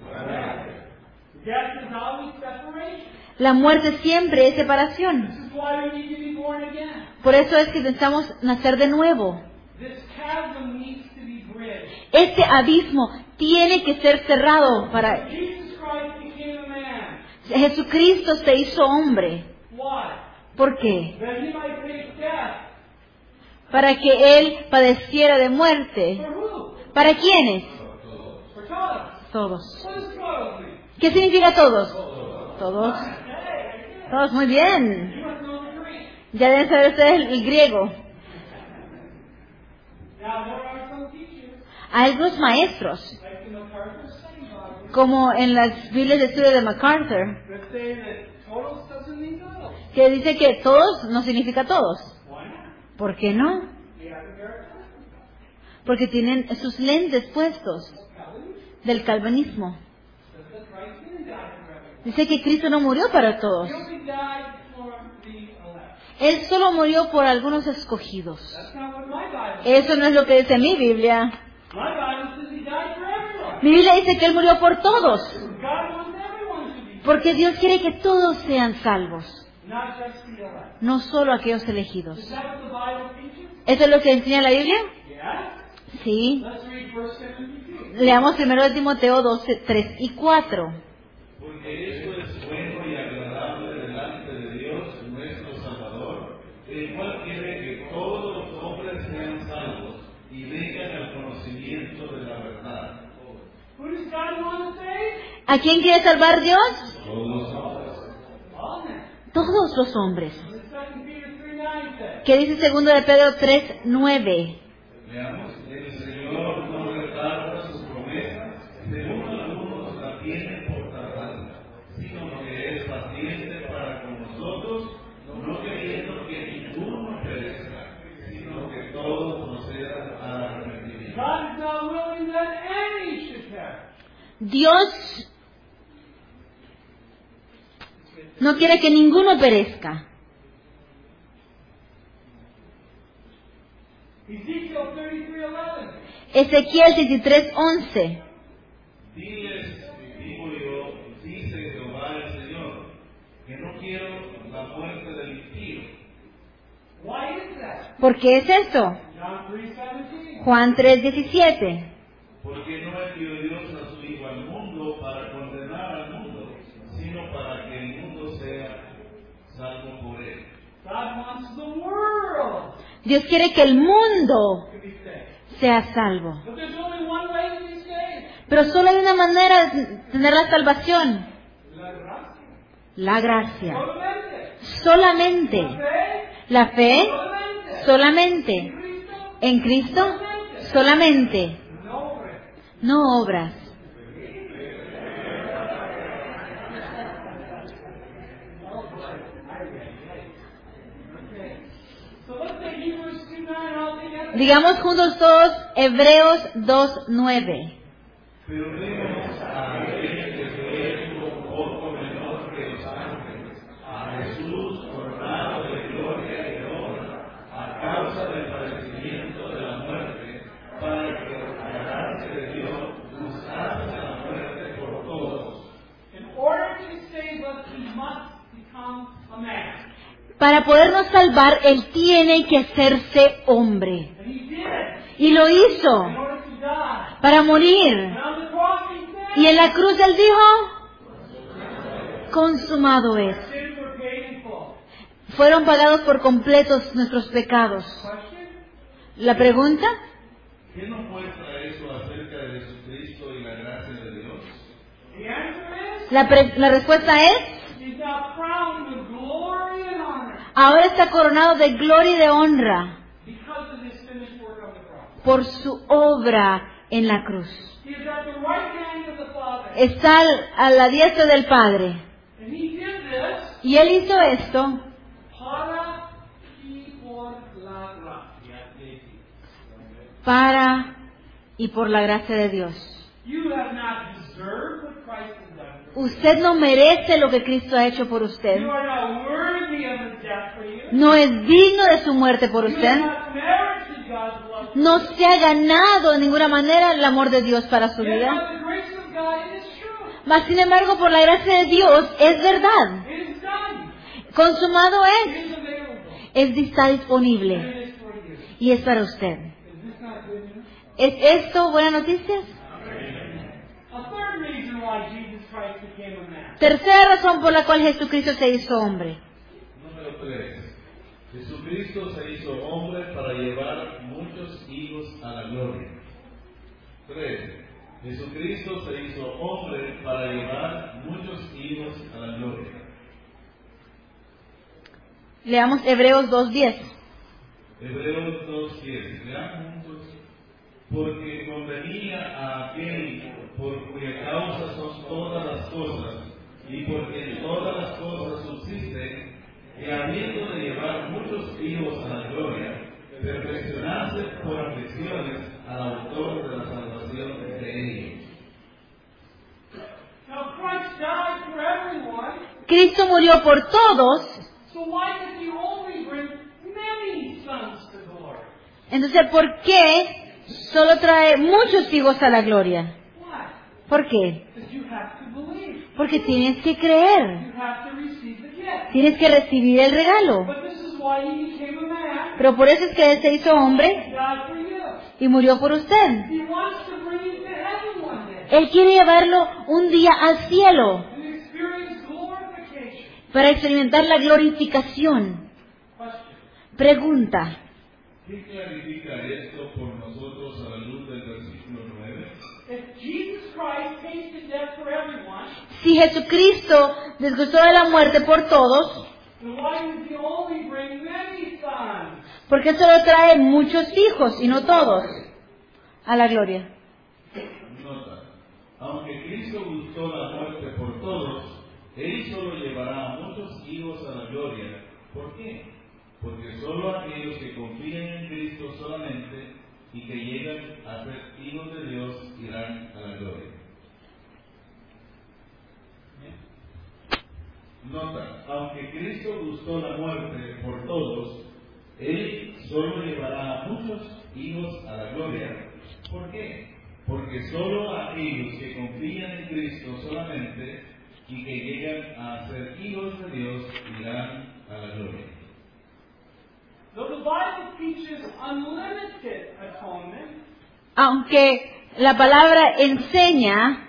death is always separation. la muerte siempre es separación. This is why we need to be born again. Por eso es que necesitamos nacer de nuevo. This chasm needs to be bridged. Este abismo tiene que ser cerrado para... Jesus Christ became a man. Jesucristo se hizo hombre. Why? ¿Por qué? That he might face death. Para que Él padeciera de muerte. For who? ¿Para quiénes? For todos. Todos. What does todos mean? ¿Qué significa todos? Todos. Hey, Todos, muy bien. you must know the Greek. Ya deben saber ustedes el, el griego. Now, there are some teachers, Hay algunos maestros, like the MacArthur Study Bible, como en las Biblias de estudio de MacArthur, that say that todos doesn't mean todos. que dice que todos no significa todos. Why not? ¿Por qué no? We have to verify. Porque tienen sus lentes puestos Calvinism del calvinismo. says that Christ didn't die for everyone. Dice que Cristo no murió para todos. He only died for the elect. Él solo murió por algunos escogidos. That's not what my Bible says. Eso no es lo que dice mi Biblia. My Bible says he died for everyone. Mi Biblia dice que Él murió por todos. God wants everyone to be saved, Porque Dios quiere que todos sean salvos. not just the elect. No solo aquellos elegidos. Is that what the Bible teaches? ¿Eso es lo que enseña la Biblia? Yes. Sí. Let's read verse seventy-two. Leamos primero de Timoteo doce, tres y cuatro. Porque esto es bueno y agradable delante de Dios, nuestro Salvador, el cual quiere que todos los hombres sean salvos y vengan al conocimiento de la verdad. Who does God want to save? ¿A quién quiere salvar Dios? Todos los hombres. All men. Todos los hombres. The second Peter three nine says, ¿Qué dice segundo de Pedro tres, nueve? Veamos, el Señor no retarda su promesa, según algunos la tienen por tardanza, sino que es paciente para con nosotros, no queriendo que ninguno perezca, sino que todos procedan al arrepentimiento. God is not willing that any should perish. Dios no quiere que ninguno perezca. Ezekiel thirty-three eleven. Ezequiel veintitrés, once. Diles, digo yo, dice Jehová el Señor, que no quiero la muerte del impío. Why is that? ¿Por qué es esto? John three seventeen. Juan tres, diecisiete. Porque no envió Dios a su Hijo al mundo para condenar al mundo, sino para que el mundo wants the world Dios quiere que el mundo to be saved. sea salvo. But there's only one way to be saved. Pero solo hay una manera de tener la salvación. La gracia. La gracia. Solamente. Solamente. La fe. La fe. Solamente. Solamente. Cristo. En Cristo. Solamente. No obras. No obras. So let's say Hebrews two nine all together. Digamos juntos todos Hebreos dos nueve. Pero vemos a aquel que se es un poco menor que los ángeles, a Jesús coronado de gloria y de honra, a causa del padecimiento de la muerte, para que la gracia de Dios usase la muerte por todos. In order to save us, he must become a man. Para podernos salvar, Él tiene que hacerse hombre. And he did. Y lo hizo In order to die. para morir. And on the cross he said, Y en la cruz Él dijo, consumado es. sins were paid in full. Fueron pagados por completos nuestros pecados. Question? La pregunta, ¿Qué nos muestra eso acerca de Jesucristo y la gracia de Dios? The answer is, la, pre- la respuesta es, he's now crowned with glory and honor ahora está coronado de gloria y de honra because of his finished work on the cross. por su obra en la cruz. He is at the right hand of the Father. Está al- a la diestra del Padre. And he did this Y Él hizo esto para y por la gracia de Dios. para y por la gracia de Dios. You have not deserved what Christ has done for you. Usted no merece lo que Cristo ha hecho por usted. You are not worthy of his death for you. No es digno de su muerte por You have usted. not merited God's love for No you. se ha ganado de ninguna manera el amor de Dios para su Yet vida. by the grace of God it is true. Mas sin embargo, por la gracia de Dios, es verdad. It is done. Consumado It es. is available. Es, está And disponible. it is for you. Y es para usted. Is this not good news? ¿Es esto buenas noticias? A third reason why Jesus Christ became a man. Tercera razón por la cual Jesucristo se hizo hombre. Número tres. Jesucristo se hizo hombre para llevar muchos hijos a la gloria. tres. Jesucristo se hizo hombre para llevar muchos hijos a la gloria. Leamos Hebreos dos diez. Hebreos dos diez. Leamos juntos. Porque convenía a aquel por cuya causa son todas las cosas, y porque en todas las cosas subsisten, que habiendo de llevar muchos hijos a la gloria, perfeccionarse por aflicciones al autor de la salvación de ellos. Now Christ died for everyone, Cristo murió por todos. so why did he only bring many sons to glory? Entonces, ¿por qué solo trae muchos hijos a la gloria? Why? ¿Por qué? Because you have to believe. Porque tienes que creer. You have to receive the gift. Tienes que recibir el regalo. But this is why he became a man. Pero por eso es que Él se hizo He hombre died for you. y murió por usted. He wants to bring you to heaven one day Él quiere llevarlo un día al cielo and experience glorification. para experimentar la glorificación. Question. Pregunta, ¿Qué clarifica esto por nosotros a la luz del versículo nueve? If Jesus Christ tasted death for everyone, si Jesucristo disgustó de la muerte por todos, then why does he only bring many sons? ¿por qué solo trae muchos hijos y no todos a la gloria? Nota, aunque Cristo buscó la muerte por todos, Él solo llevará a muchos hijos a la gloria. ¿Por qué? Porque solo aquellos que confían en Cristo solamente y que llegan a ser hijos de Dios irán a la gloria. Nota, aunque Cristo buscó la muerte por todos, Él solo llevará a muchos hijos a la gloria. ¿Por qué? Porque solo aquellos que confían en Cristo solamente y que llegan a ser hijos de Dios irán a la gloria. Though the Bible teaches unlimited atonement, Aunque la palabra enseña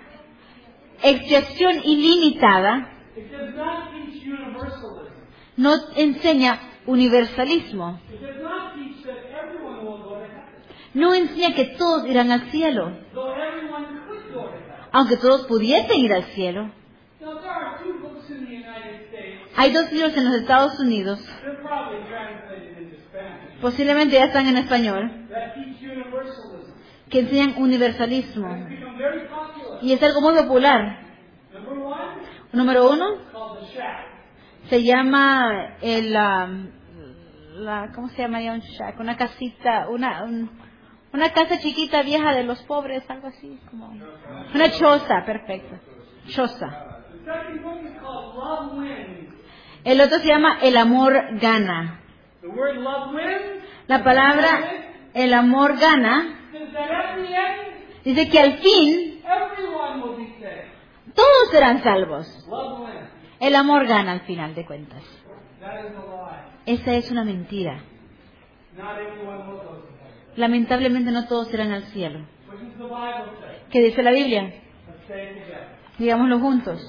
expiación ilimitada, it does not teach universalism. no enseña universalismo. It does not teach that everyone will go to heaven, No enseña que todos irán al cielo, though everyone could go to heaven. aunque todos pudiesen ir al cielo. Now, there are two books in the United States. Hay dos libros en los Estados Unidos, They're probably translated into Spanish, posiblemente ya están en español, that teach universalism. que enseñan universalismo. It's become very popular. Y es algo muy popular. Number one, Número uno, it's called the shack. se llama el, um, la, ¿cómo se llamaría un shack? Una casita, una, un- una casa chiquita vieja de los pobres, algo así, como una choza, perfecto, choza. The second book is called Love Wins. El otro se llama El amor gana. The word love wins La palabra el amor gana says that at the end, dice que al fin everyone will be saved. todos serán salvos. Love wins. El amor gana al final de cuentas. That is a lie. Esa es una mentira. Not everyone will go to heaven. Lamentablemente no todos irán al cielo. What does the Bible say? ¿Qué dice la Biblia? Let's say it together. Digámoslo juntos.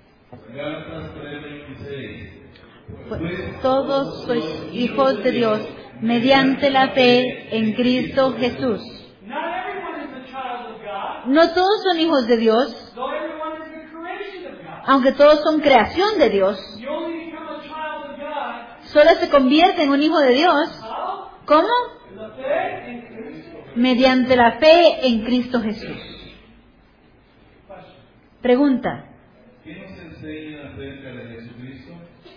Gálatas tres veintiséis. Pues todos sois hijos de Dios mediante la fe en Cristo Jesús. Not everyone is a child of God, No todos son hijos de Dios, though everyone is a creation of God. aunque todos son creación de Dios. You only become a child of God. Solo se convierte en un hijo de Dios. How? ¿Cómo? In the faith in Cristo. Mediante la fe en Cristo Jesús. Question. Pregunta. ¿Qué nos enseña acerca de Jesucristo?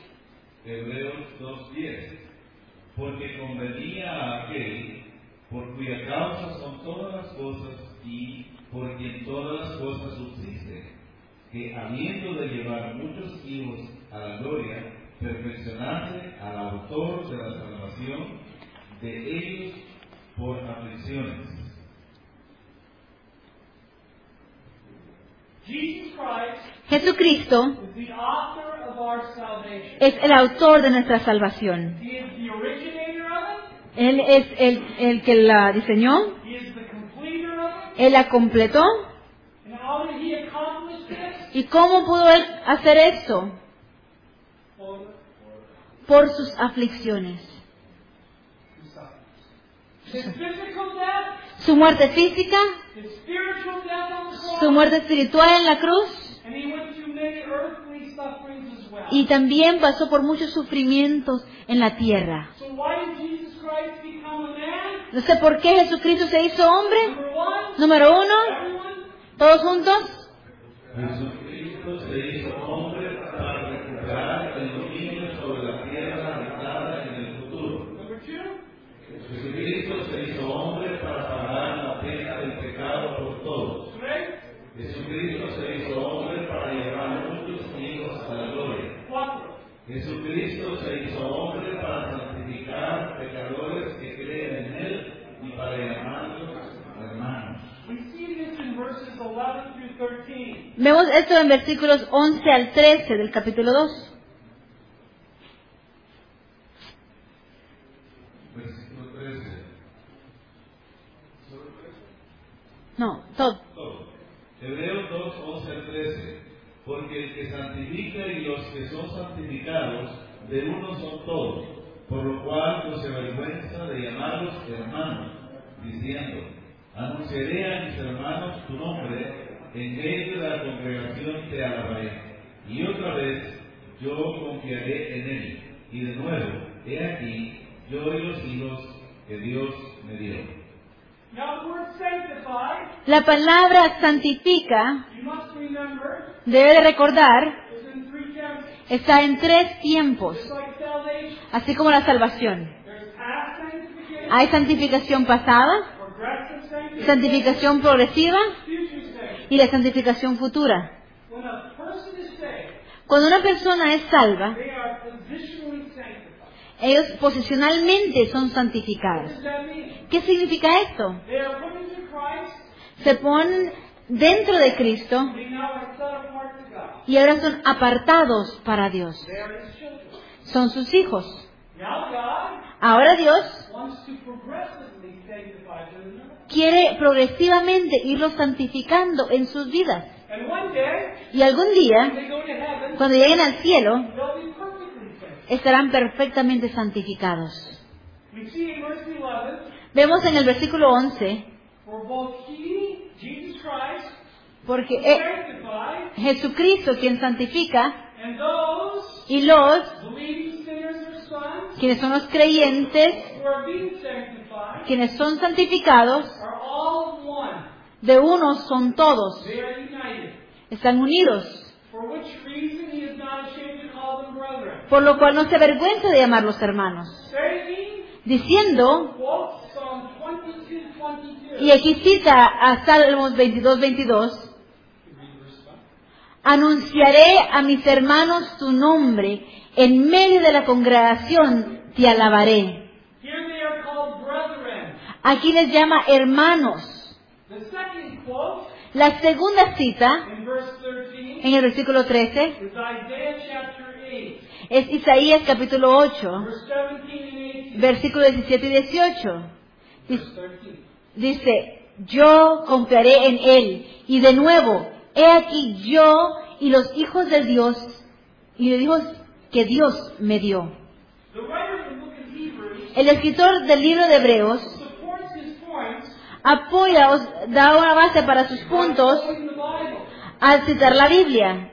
Hebreos dos diez. Porque convenía a aquel por cuya causa son todas las cosas y por quien todas las cosas subsisten, que habiendo de llevar muchos hijos a la gloria, perfeccionase al autor de la salvación de ellos por aflicciones. Jesus Christ Jesucristo is the author of our salvation. es el autor de nuestra salvación. He is the originator of Él es el, el que la diseñó, it. He is the completer of it. Él la completó. And how did he accomplish this? ¿Y cómo pudo Él hacer esto? For Por sus aflicciones. his physical death, Su muerte física, his spiritual death on the cross, su muerte espiritual en la cruz, and he went through many earthly sufferings as well. y también pasó por muchos sufrimientos en la tierra. So why did Jesus Christ become a man? No sé por qué Jesucristo se hizo hombre. Number one, Número uno, everyone. todos juntos. Jesucristo se hizo hombre para recuperar el dominio sobre la tierra habitada en el futuro. Number two, Jesucristo se hizo hombre para pagar la pena del pecado por todos. three, Jesucristo se hizo hombre para llevar muchos hijos a la gloria. cuatro. Jesucristo se hizo hombre para santificar pecadores que creen en Él y para llamarlos hermanos. We see this in verses eleven through thirteen. Vemos esto en versículos once al trece del capítulo dos. Versículo trece. No, todo. Todo. Hebreos dos, once al trece. Porque el que santifica y los que son santificados, de uno son todos, por lo cual no se avergüenza de llamarlos hermanos, diciendo, anunciaré a mis hermanos tu nombre, en medio de la congregación te alabaré. Y otra vez, yo confiaré en él. Y de nuevo, he aquí, yo y los hijos que Dios me dio. Now the word sanctify, La palabra santifica, you must remember, debe de recordar, is in three tenses. está en tres tiempos, Just like salvation. así como la salvación. There's past sanctification, Hay santificación pasada, progressive sanctification, santificación progresiva future sanctification. y la santificación futura. When a person is saved, Cuando una persona es salva, they are positionally sanctified. ellos posicionalmente son What santificados. does that mean? ¿Qué significa esto? They are put into Christ, Se ponen dentro de Cristo they now are set apart to God. y ahora son apartados para Dios. They are His children. Son sus hijos. Now God Ahora Dios wants to progressively sanctify them. quiere progresivamente irlos santificando en sus vidas. And one day, Y algún when día, they go to heaven, cuando lleguen al cielo, they'll be perfectly sanctified. estarán perfectamente santificados. We see in verse eleven, Vemos en el versículo once, for both he, Jesus Christ, porque eh, sanctified, Jesucristo quien santifica and those y los believing sinners or sons quienes son los creyentes, who are being sanctified quienes son santificados, are all one. de uno son todos, They are united. están unidos, For which reason he is not ashamed to call them brethren. por lo cual no se avergüenza de llamarlos hermanos, Saying, diciendo, quote Psalm twenty-two twenty-two. y aquí cita a Salmos veintidós veintidós, anunciaré a mis hermanos tu nombre, en medio de la congregación te alabaré. Here they are called brethren. Aquí les llama hermanos. The second quote La segunda cita, in verse thirteen en el versículo trece, is Isaiah chapter eight, es Isaías capítulo ocho, verse seventeen and eighteen. versículos diecisiete y dieciocho. Verse Dice, thirteen. dice, yo confiaré en él. Y de nuevo, he aquí yo y los hijos de Dios, y los hijos que Dios me dio. The writer of the book of Hebrews El escritor del libro de Hebreos supports his points apoya, o da una base para sus by puntos quoting the Bible. al citar la Biblia.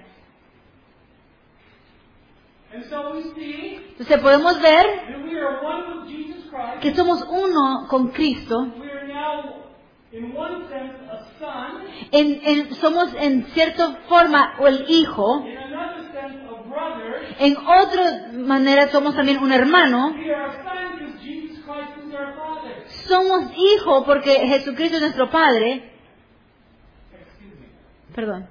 And so we see Entonces podemos ver that we are one with Jesus Christ. que somos uno con Cristo. We are now, in one sense, a son. En, en- somos en cierta forma o el hijo. In another sense, a brother. En otra manera somos también un hermano. We are a son because Jesus Christ is our Father. Somos hijo porque Jesucristo es nuestro Padre. Excuse me. Perdón.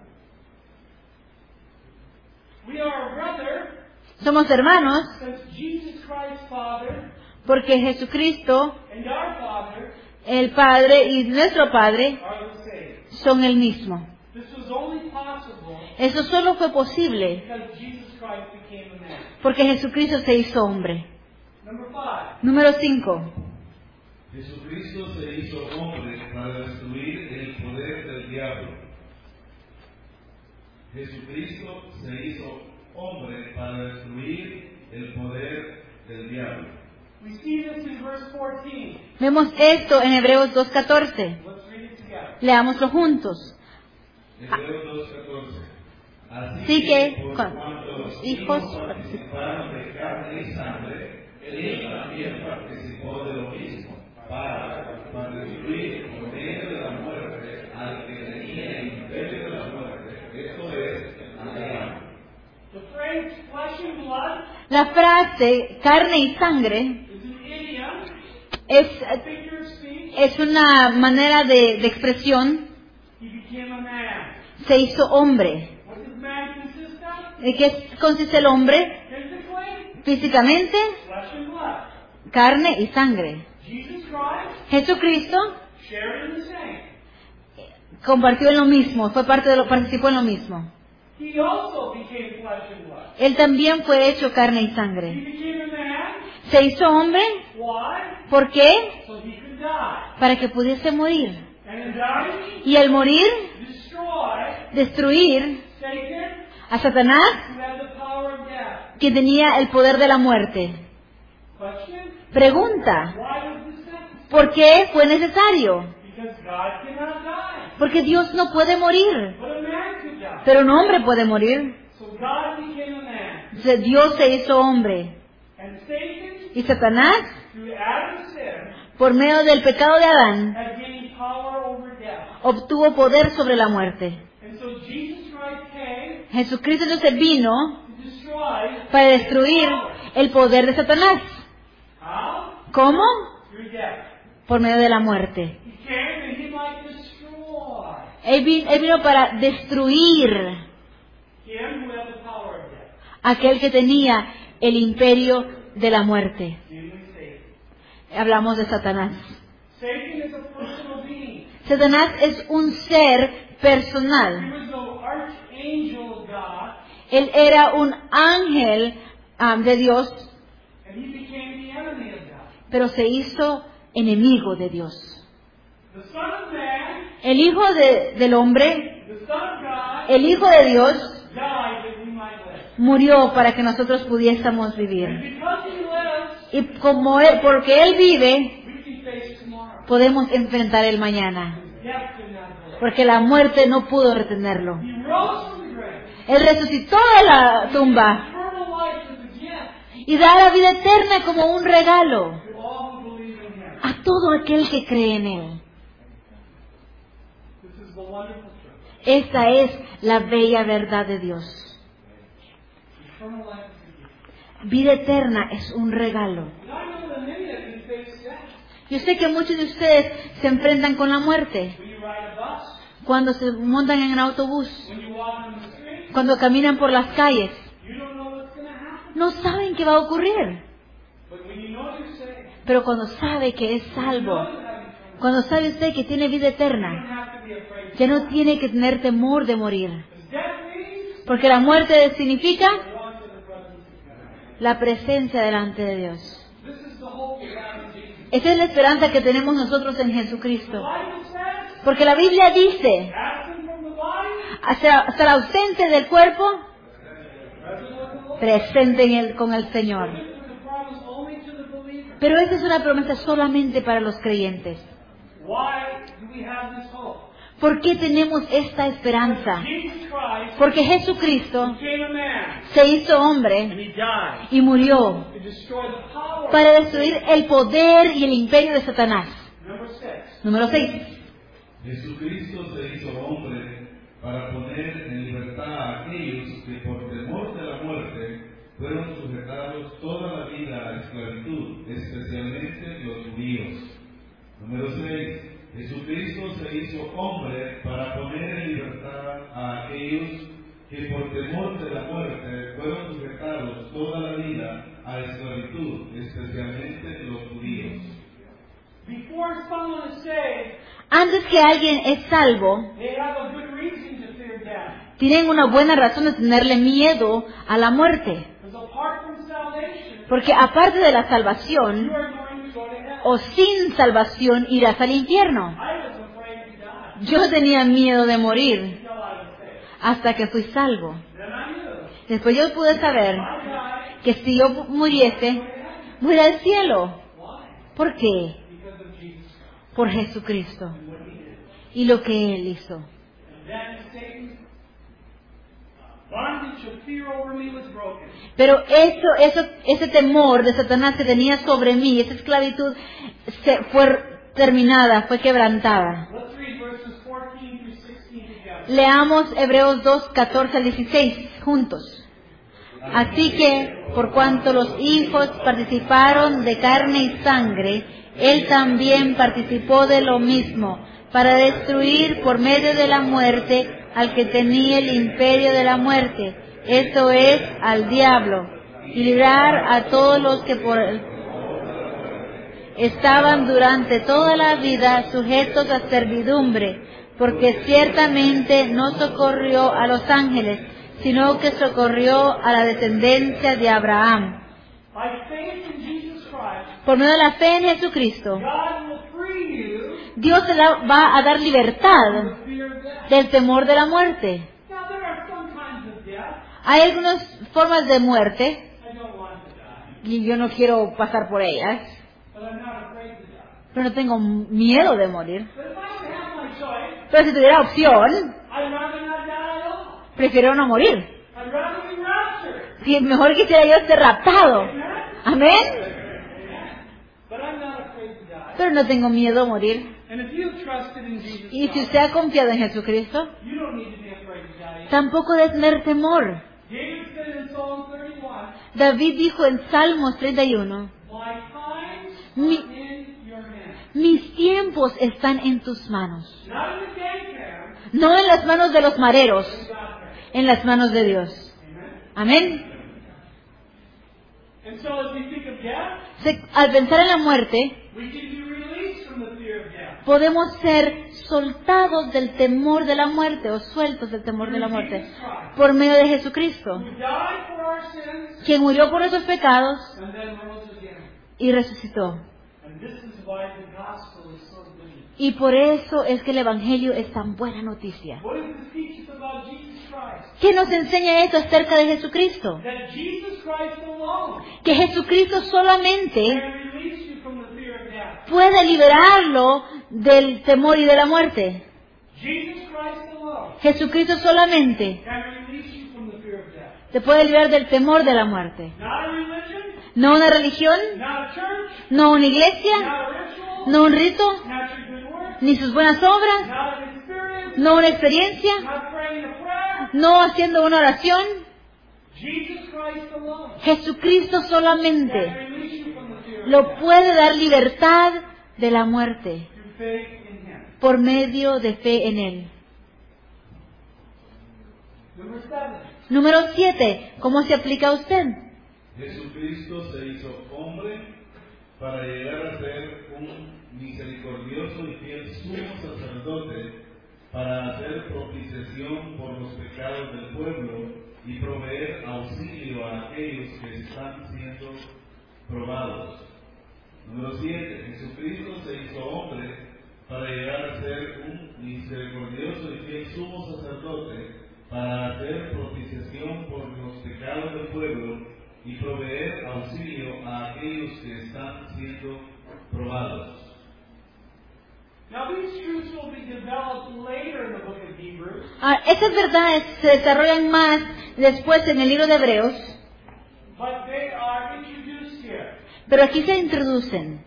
We are a brother Somos hermanos since Jesus Christ's Father porque Jesucristo, and our Father el Padre y nuestro Padre are the same. son el mismo. This was only possible Eso solo fue posible because Jesus Christ became a man. porque Jesucristo se hizo hombre. Number five. Número cinco. Jesucristo se hizo hombre para destruir el poder del diablo. Jesucristo se hizo hombre para destruir el poder del diablo. We see this in verse fourteen. Vemos esto en Hebreos dos catorce. Let's read it together. Leámoslo juntos. Hebreos dos catorce. Así Así que, por con- cuanto los hijos hijos participaron de carne y sangre, él también participó de lo mismo, para, para destruir por medio de la muerte al que tenía el imperio de la muerte, esto es, al diablo. The phrase flesh and blood La frase carne y sangre is an idiom, es, a figure of speech. es una manera de, de expresión. He became a man. Se hizo hombre. What does man consist of? ¿De qué consiste el hombre? Physically, Físicamente, flesh and blood. carne y sangre. Jesus Christ Jesucristo shared in the same. compartió en lo mismo, fue parte de lo, participó en lo mismo. He also became flesh and blood. Él también fue hecho carne y He sangre. became a man. Se hizo hombre, Why? ¿por qué? So he could die. Para que pudiese morir. And in dying, Y al morir, destroy destruir Satan, a Satanás, who had the power of death. que tenía el poder de la muerte. Question? Pregunta, Why was this necessary? ¿por qué fue necesario? Because God cannot die. Porque Dios no puede morir, But a man could die. pero un hombre puede morir. So God became a man. Entonces, Dios se hizo hombre. And Satan, Y Satanás, through Adam's sin, por medio del pecado de Adán, had gained power over death. obtuvo poder sobre la muerte. And so Jesus Christ came Jesucristo entonces vino to destroy para destruir el poder de Satanás. how? ¿Cómo? Through death. Por medio de la muerte. He came that he might destroy Él vino, él vino para destruir him who had the power of death, aquel que tenía el imperio de la muerte. namely Satan. Hablamos de Satanás. Satan is a personal being. Satanás es un ser He personal. was no archangel of God, Él era un ángel um, de Dios, and he became the enemy of God. pero se hizo enemigo de Dios. The Son of Man, El Hijo de- del hombre, the Son of God, el Hijo de Dios, died that we might live. murió para que nosotros pudiésemos And vivir. because He lives, Y como él, porque Él vive, we can face tomorrow. podemos enfrentar el mañana. Death could not hold. Porque la muerte no pudo retenerlo. He rose from the grave. Él resucitó de la tumba Eternal life is a gift y da la vida eterna como un regalo to all who believe in Him. a todo aquel que cree en Él. This is the wonderful truth. Esta es la bella verdad de Dios. Eternal life is a gift. Vida eterna es un regalo. And I know that many of you face death. Yo sé que muchos de ustedes se enfrentan con la muerte When you ride a bus, cuando se montan en un autobús, when you walk on the street, cuando caminan por las calles. you don't know what's going to happen. No saben qué va a ocurrir. But when you know you're saved, Pero cuando sabe que es you salvo, know you have eternal cuando sabe usted que tiene vida life. You eterna, don't have to be afraid. ya no tiene que tener temor de morir. Because death means Porque la muerte significa you're once in the presence of God. la presencia delante de Dios. This is the hope we have in Jesus. Esa es la esperanza que tenemos nosotros en The Jesucristo. Bible says, Porque la Biblia dice, absent from the body, hasta, hasta la ausencia del cuerpo, present with the Lord. presente en el, con el Señor. This was a promise only to the believer. Pero esa es una promesa solamente para los creyentes. Why do we have this hope? ¿Por qué tenemos esta esperanza? Jesus Christ Porque Jesucristo became a man se hizo and hombre He died y murió to destroy the power. para destruir el poder y el imperio de Satanás. Number six. Número seis. Jesucristo se hizo hombre para poner en libertad a aquellos que por temor de la muerte fueron sujetados toda la vida a la esclavitud, especialmente los judíos. Número seis. Jesucristo se hizo hombre para poner en libertad a aquellos que por temor de la muerte fueron sujetados toda la vida a la esclavitud, especialmente los judíos. Before someone is saved, Antes que alguien es salvo, they have a good reason to fear death. tienen una buena razón de tenerle miedo a la muerte. Because apart from salvation, Porque aparte de la you salvación, are going to go to hell. o sin salvación, irás al infierno. I was afraid to die Yo tenía miedo de morir until I was saved. hasta que fui salvo. Then I knew Después yo pude saber if I died, que si yo muriese, voy al cielo. why? ¿Por qué? Because of Jesus Christ Por Jesucristo and what He did. y lo que Él hizo. And then Satan's bondage of fear over me was broken. Pero eso, eso, ese temor de Satanás que tenía sobre mí, esa esclavitud, se fue terminada, fue quebrantada. Let's read verses fourteen through sixteen together. Leamos Hebreos dos, catorce al dieciséis juntos. Así que, por cuanto los hijos participaron de carne y sangre, Él también participó de lo mismo, para destruir por medio de la muerte al que tenía el imperio de la muerte, esto es, al diablo, y librar a todos los que por él estaban durante toda la vida sujetos a servidumbre, porque ciertamente no socorrió a los ángeles, sino que socorrió a la descendencia de Abraham. By faith in Jesus Christ, Por medio de la fe en Jesucristo, God will free you Dios te da- va a dar from libertad the fear of death. del temor de la muerte. Now there are some kinds of death Hay algunas formas de muerte, I don't want to die, y yo no quiero pasar por ellas, but I'm not afraid to die. pero no tengo miedo de morir. But if I would have my choice, Pero si tuviera opción, I'd rather not die at all. prefiero no morir. I'd rather be raptured. Si mejor quisiera yo ser raptado. Amen? Amén. But I'm not afraid to die. Pero no tengo miedo a morir. And if you've trusted in Jesus Y si Christ, usted ha confiado en Jesucristo, you don't need to be afraid to die. tampoco debe tener temor. David said in Psalm thirty-one, David dijo en Salmos treinta y uno, my times Mi- are in your hands. mis tiempos están en tus manos. Not in the dead hand, No en las manos de los mareros, in God's hand. en las manos de Dios. Amen? Amén. And so as we think of death, Se- al pensar en la muerte, we can be released from the fear of death. podemos ser soltados del temor de la muerte o sueltos del temor de la Through muerte Jesus Christ, por medio de Jesucristo, who died for our sins quien murió por esos pecados and then rose again. y resucitó. And this is why the gospel is so good. Y por eso es que el Evangelio es tan buena noticia. What does it teach us about Jesus Christ? ¿Qué nos enseña esto acerca de Jesucristo? That Jesus Christ alone Que Jesucristo solamente can release you from the fear of death. puede liberarlo del temor y de la muerte. Jesus Christ alone Jesucristo solamente can release you from the fear of death. te puede liberar del temor de la muerte. Not a religion, No una religión, not a church, no una iglesia, not a ritual, no un rito, not your good works, ni sus buenas obras, not an experience, no una experiencia, not praying a prayer. no haciendo una oración. Jesus Christ alone Jesucristo can solamente release you from the fear of lo death puede dar libertad de la muerte through faith in Him. por medio de fe en Él. Number seven. Número siete. ¿Cómo se aplica a usted? Jesucristo se hizo hombre para llegar a ser un misericordioso y fiel sumo sacerdote para hacer propiciación por los pecados del pueblo y proveer auxilio a aquellos que están siendo probados. Número siete. Jesucristo se hizo hombre para llegar a ser un misericordioso y fiel sumo sacerdote para hacer propiciación por los pecados del pueblo y proveer auxilio a aquellos que están siendo probados. Now these truths will be developed later in the book of Hebrews, Ah, estas verdades se desarrollan más después en el libro de Hebreos, but they are introduced here. pero aquí se introducen.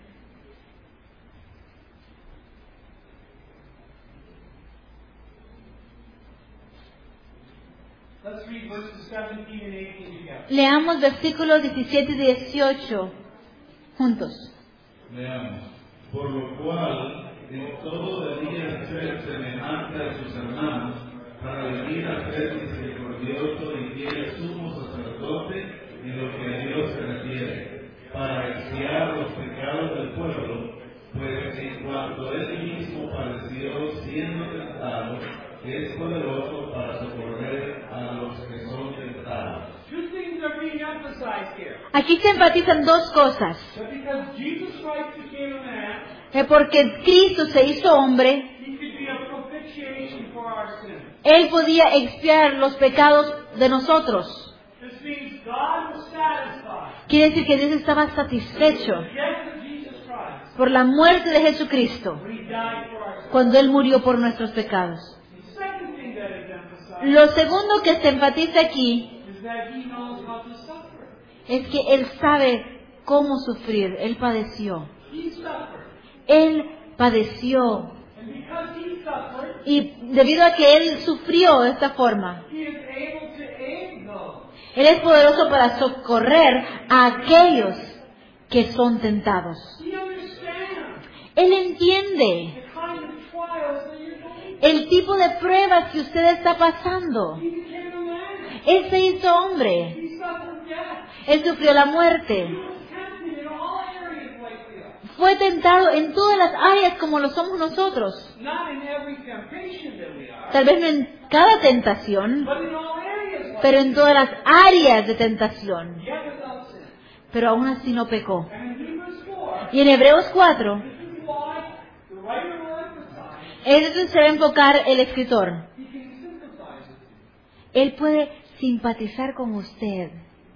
Let's read verses seventeen and eighteen together. Leamos versículos diecisiete y dieciocho juntos. Veamos. Por lo cual, en todo debía ser semejante a sus hermanos, para venir a ser misericordioso y fiel sumo sacerdote en lo que a Dios se refiere, para expiar los pecados del pueblo, pues en cuanto él mismo padeció siendo tentado, es poderoso para socorrer a los que son tentados. Two things are being emphasized here. Aquí se enfatizan dos cosas. That because Jesus Christ became a man, Eh, Porque Cristo se hizo hombre, He could be a propitiation for our sins. Él podía expiar los pecados de nosotros. This means God was satisfied Quiere decir que Dios estaba satisfecho with the death of Jesus Christ por la muerte de Jesucristo when He died for our sins. cuando Él murió por nuestros pecados. The second thing that is emphasized Lo segundo que se enfatiza aquí is that He knows how to suffer. es que Él sabe cómo sufrir. Él padeció. He suffered. Él padeció. And because He suffered, Y debido a que Él sufrió de esta forma, He is able to aid those Él es poderoso para socorrer a aquellos que son tentados. He understands Él entiende the kind of trials that you're going through. el tipo de pruebas que usted está pasando. He became a man. Él se hizo hombre. He suffered death. Él sufrió la He muerte. was tempted in all areas like we are. Fue tentado en todas las áreas como lo somos nosotros. Not in every temptation that we are, Tal vez no en cada tentación, but in all areas like pero en todas las áreas de tentación. yet without sin. Pero aún así no pecó. And in Hebrews four, Y en Hebreos cuatro, this is why the writer will emphasize eso se va a enfocar el escritor. he can sympathize with you. Él puede simpatizar con usted,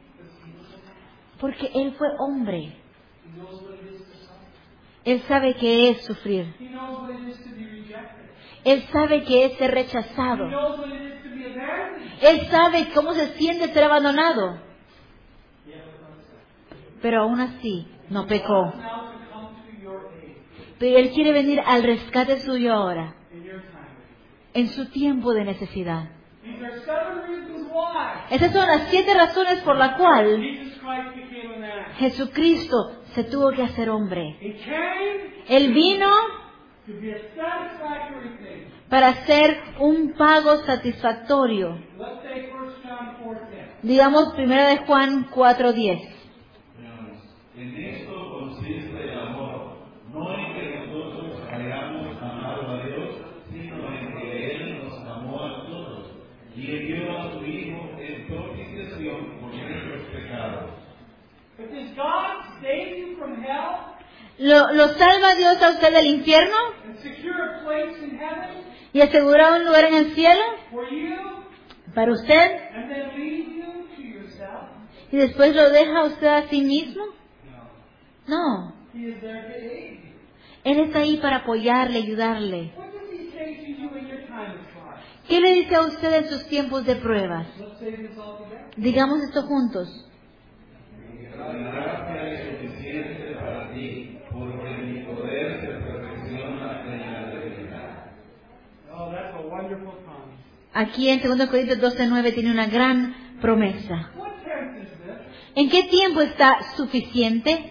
porque Él fue hombre. He knows what it is to suffer. Él sabe que es sufrir. He knows what it is to be rejected. Él sabe que es ser He rechazado. knows what it is to be abandoned. Él sabe cómo se siente ser abandonado. Yet without sin. Pero aún así no pecó. He wants now to come to your aid Pero Él quiere venir al rescate suyo ahora, in your time. en su tiempo de necesidad. These are seven reasons why Esas son las siete razones por la cual Jesus Christ became a man. Jesucristo se tuvo que hacer hombre. He came Él vino to be a satisfactory thing. para hacer un pago satisfactorio. Let's take First John four ten. Digamos primero de Juan cuatro diez. Veamos. En esto consiste el amor, no en que nosotros hayamos amado a Dios, sino en que Él nos amó a nosotros y envió a su Hijo en propiciación por nuestros pecados. But does God save you from hell ¿Lo, lo salva Dios a usted del infierno and secure a place in heaven y asegura un lugar en el cielo for you para usted and then leave you to yourself? y después lo deja a usted a sí mismo? No. No. He is there to aid you. Él está ahí para apoyarle, ayudarle. What does he say to you in your time of trial? ¿Qué le dice a usted en sus tiempos de pruebas? Let's say this all together. Digamos esto juntos. La gracia es suficiente para ti, porque mi poder se perfecciona en la debilidad. Oh, that's a wonderful promise. Aquí en segundo Corintios doce nueve tiene una gran promesa. What tense is this? ¿En qué tiempo está suficiente?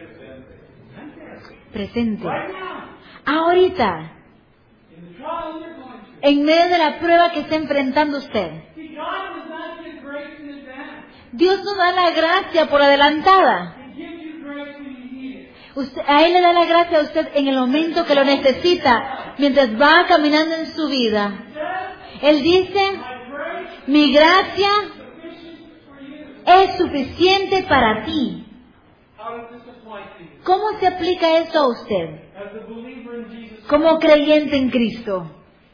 Presente. Right now. Ahorita, In the trial you're going through. en medio de la prueba que está enfrentando usted. See, God does not give grace in advance. Dios no da la gracia por adelantada. He gives you grace when you need it. Usted, a Él le da la gracia a usted en el momento que lo necesita, mientras va caminando en su vida. He says, Él dice, my grace mi gracia is sufficient for you. es suficiente para ti. How does this apply to you? ¿Cómo se aplica eso a usted? As a believer in Jesus Christ. Como creyente en Cristo.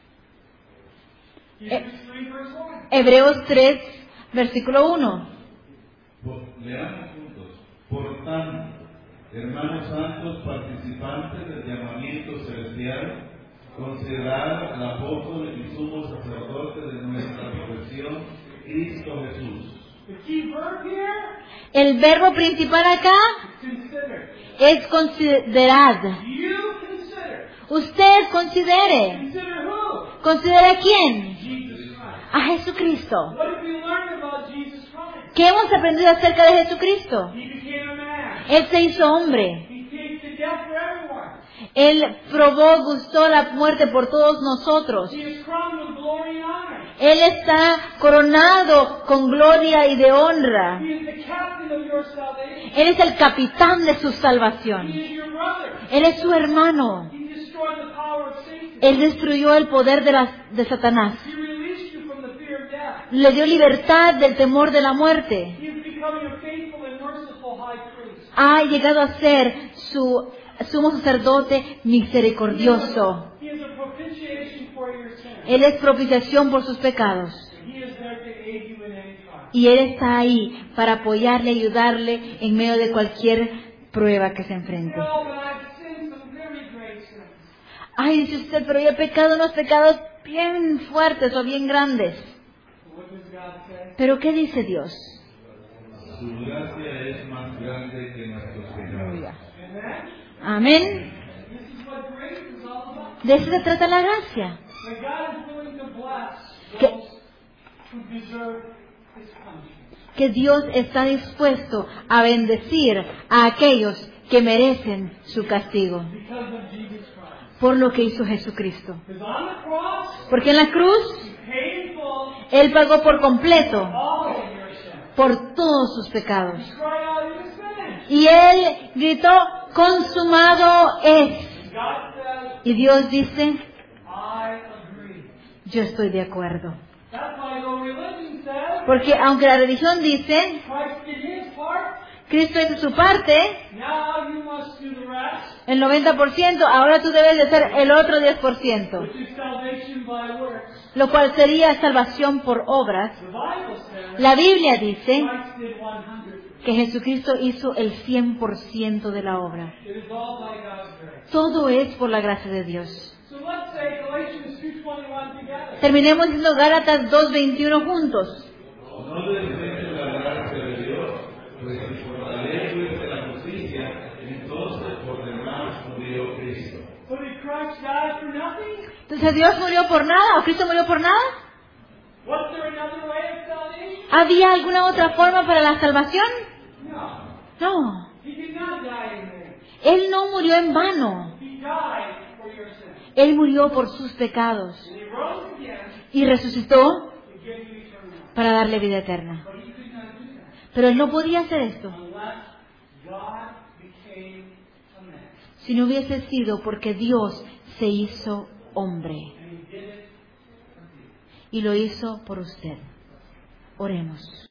Hebrews three verse one. Hebreos tres, versículo uno. Por- Leamos juntos. Por tanto, hermanos santos, participantes del llamamiento celestial, considerad al apóstol y sumo sacerdote de nuestra profesión, Cristo Jesús. The key verb here, El verbo principal acá consider. es considerad. You consider. Usted considere. Consider who? ¿Considera a quién? Jesus Christ. A Jesucristo. What have you learned about Jesus Christ? ¿Qué hemos aprendido acerca de Jesucristo? He became a man. Él se hizo hombre. He tasted death for everyone. Él probó, gustó la muerte por todos nosotros. He is crowned with glory and honor. Él está coronado con gloria y de honra. He is the captain of your salvation. Él es el capitán de su He salvación. is your brother. Él es su hermano. He destroyed the power of Satan. Él destruyó el poder de, las- de Satanás. He released you from the fear of death. Le dio libertad del temor de la muerte. He is becoming a faithful and merciful high priest. Ha llegado a ser su sumo sacerdote misericordioso. He is a propitiation for your sins. Él es propiciación por sus pecados. He is there to aid you in any trial. Y Él está ahí para apoyarle, ayudarle en medio de cualquier prueba que se enfrente. Oh, but I've sinned some very great sins. Ay, dice usted, pero yo he pecado unos pecados bien fuertes o bien grandes. What does God say? Pero ¿qué dice Dios? Su gracia es más grande que nuestros pecados. Amen? Amén. This is what grace is all about. De eso se trata la gracia. That God is willing to bless Que- those who deserve His punishment. Que Dios está dispuesto a bendecir a aquellos que merecen su castigo Because of Jesus Christ. por lo que hizo Jesucristo. Because on the cross, Porque en la cruz He paid in full Él pagó por completo all of your sins. por todos sus pecados. He cried out, "It is finished." Y Él gritó, consumado es. God says, Y Dios dice, I agree. yo estoy de acuerdo. That's why though religion says Porque aunque la religión dice, Christ did His part, Cristo hizo su parte, now you must do the rest, el noventa por ciento, ahora tú debes de hacer el otro diez por ciento. which is salvation by works. Lo cual sería salvación por obras. The Bible says La Biblia dice Christ did one hundred. que Jesucristo hizo el cien por ciento de la obra. It is all by God's grace. Todo es por la gracia de Dios. So let's say Galatians two twenty-one together. Terminemos diciendo Gálatas dos veintiuno juntos. No desprecies la gracia de Dios, pues si por la ley fuese la justicia, entonces por demás murió Cristo. So did Christ die for nothing? Entonces, ¿Dios murió por nada o Cristo murió por nada? Was there another way of salvation? ¿Había alguna otra forma para la salvación? No. No. He did not die in vain. Él no murió en vano. He died for your sins. Él murió por sus pecados And He rose again y resucitó to give you eternal life. para darle vida eterna. But He could not do that Pero Él no podía hacer esto unless God became a man. si no hubiese sido porque Dios se hizo hombre And He did it for you. y lo hizo por usted. Oremos.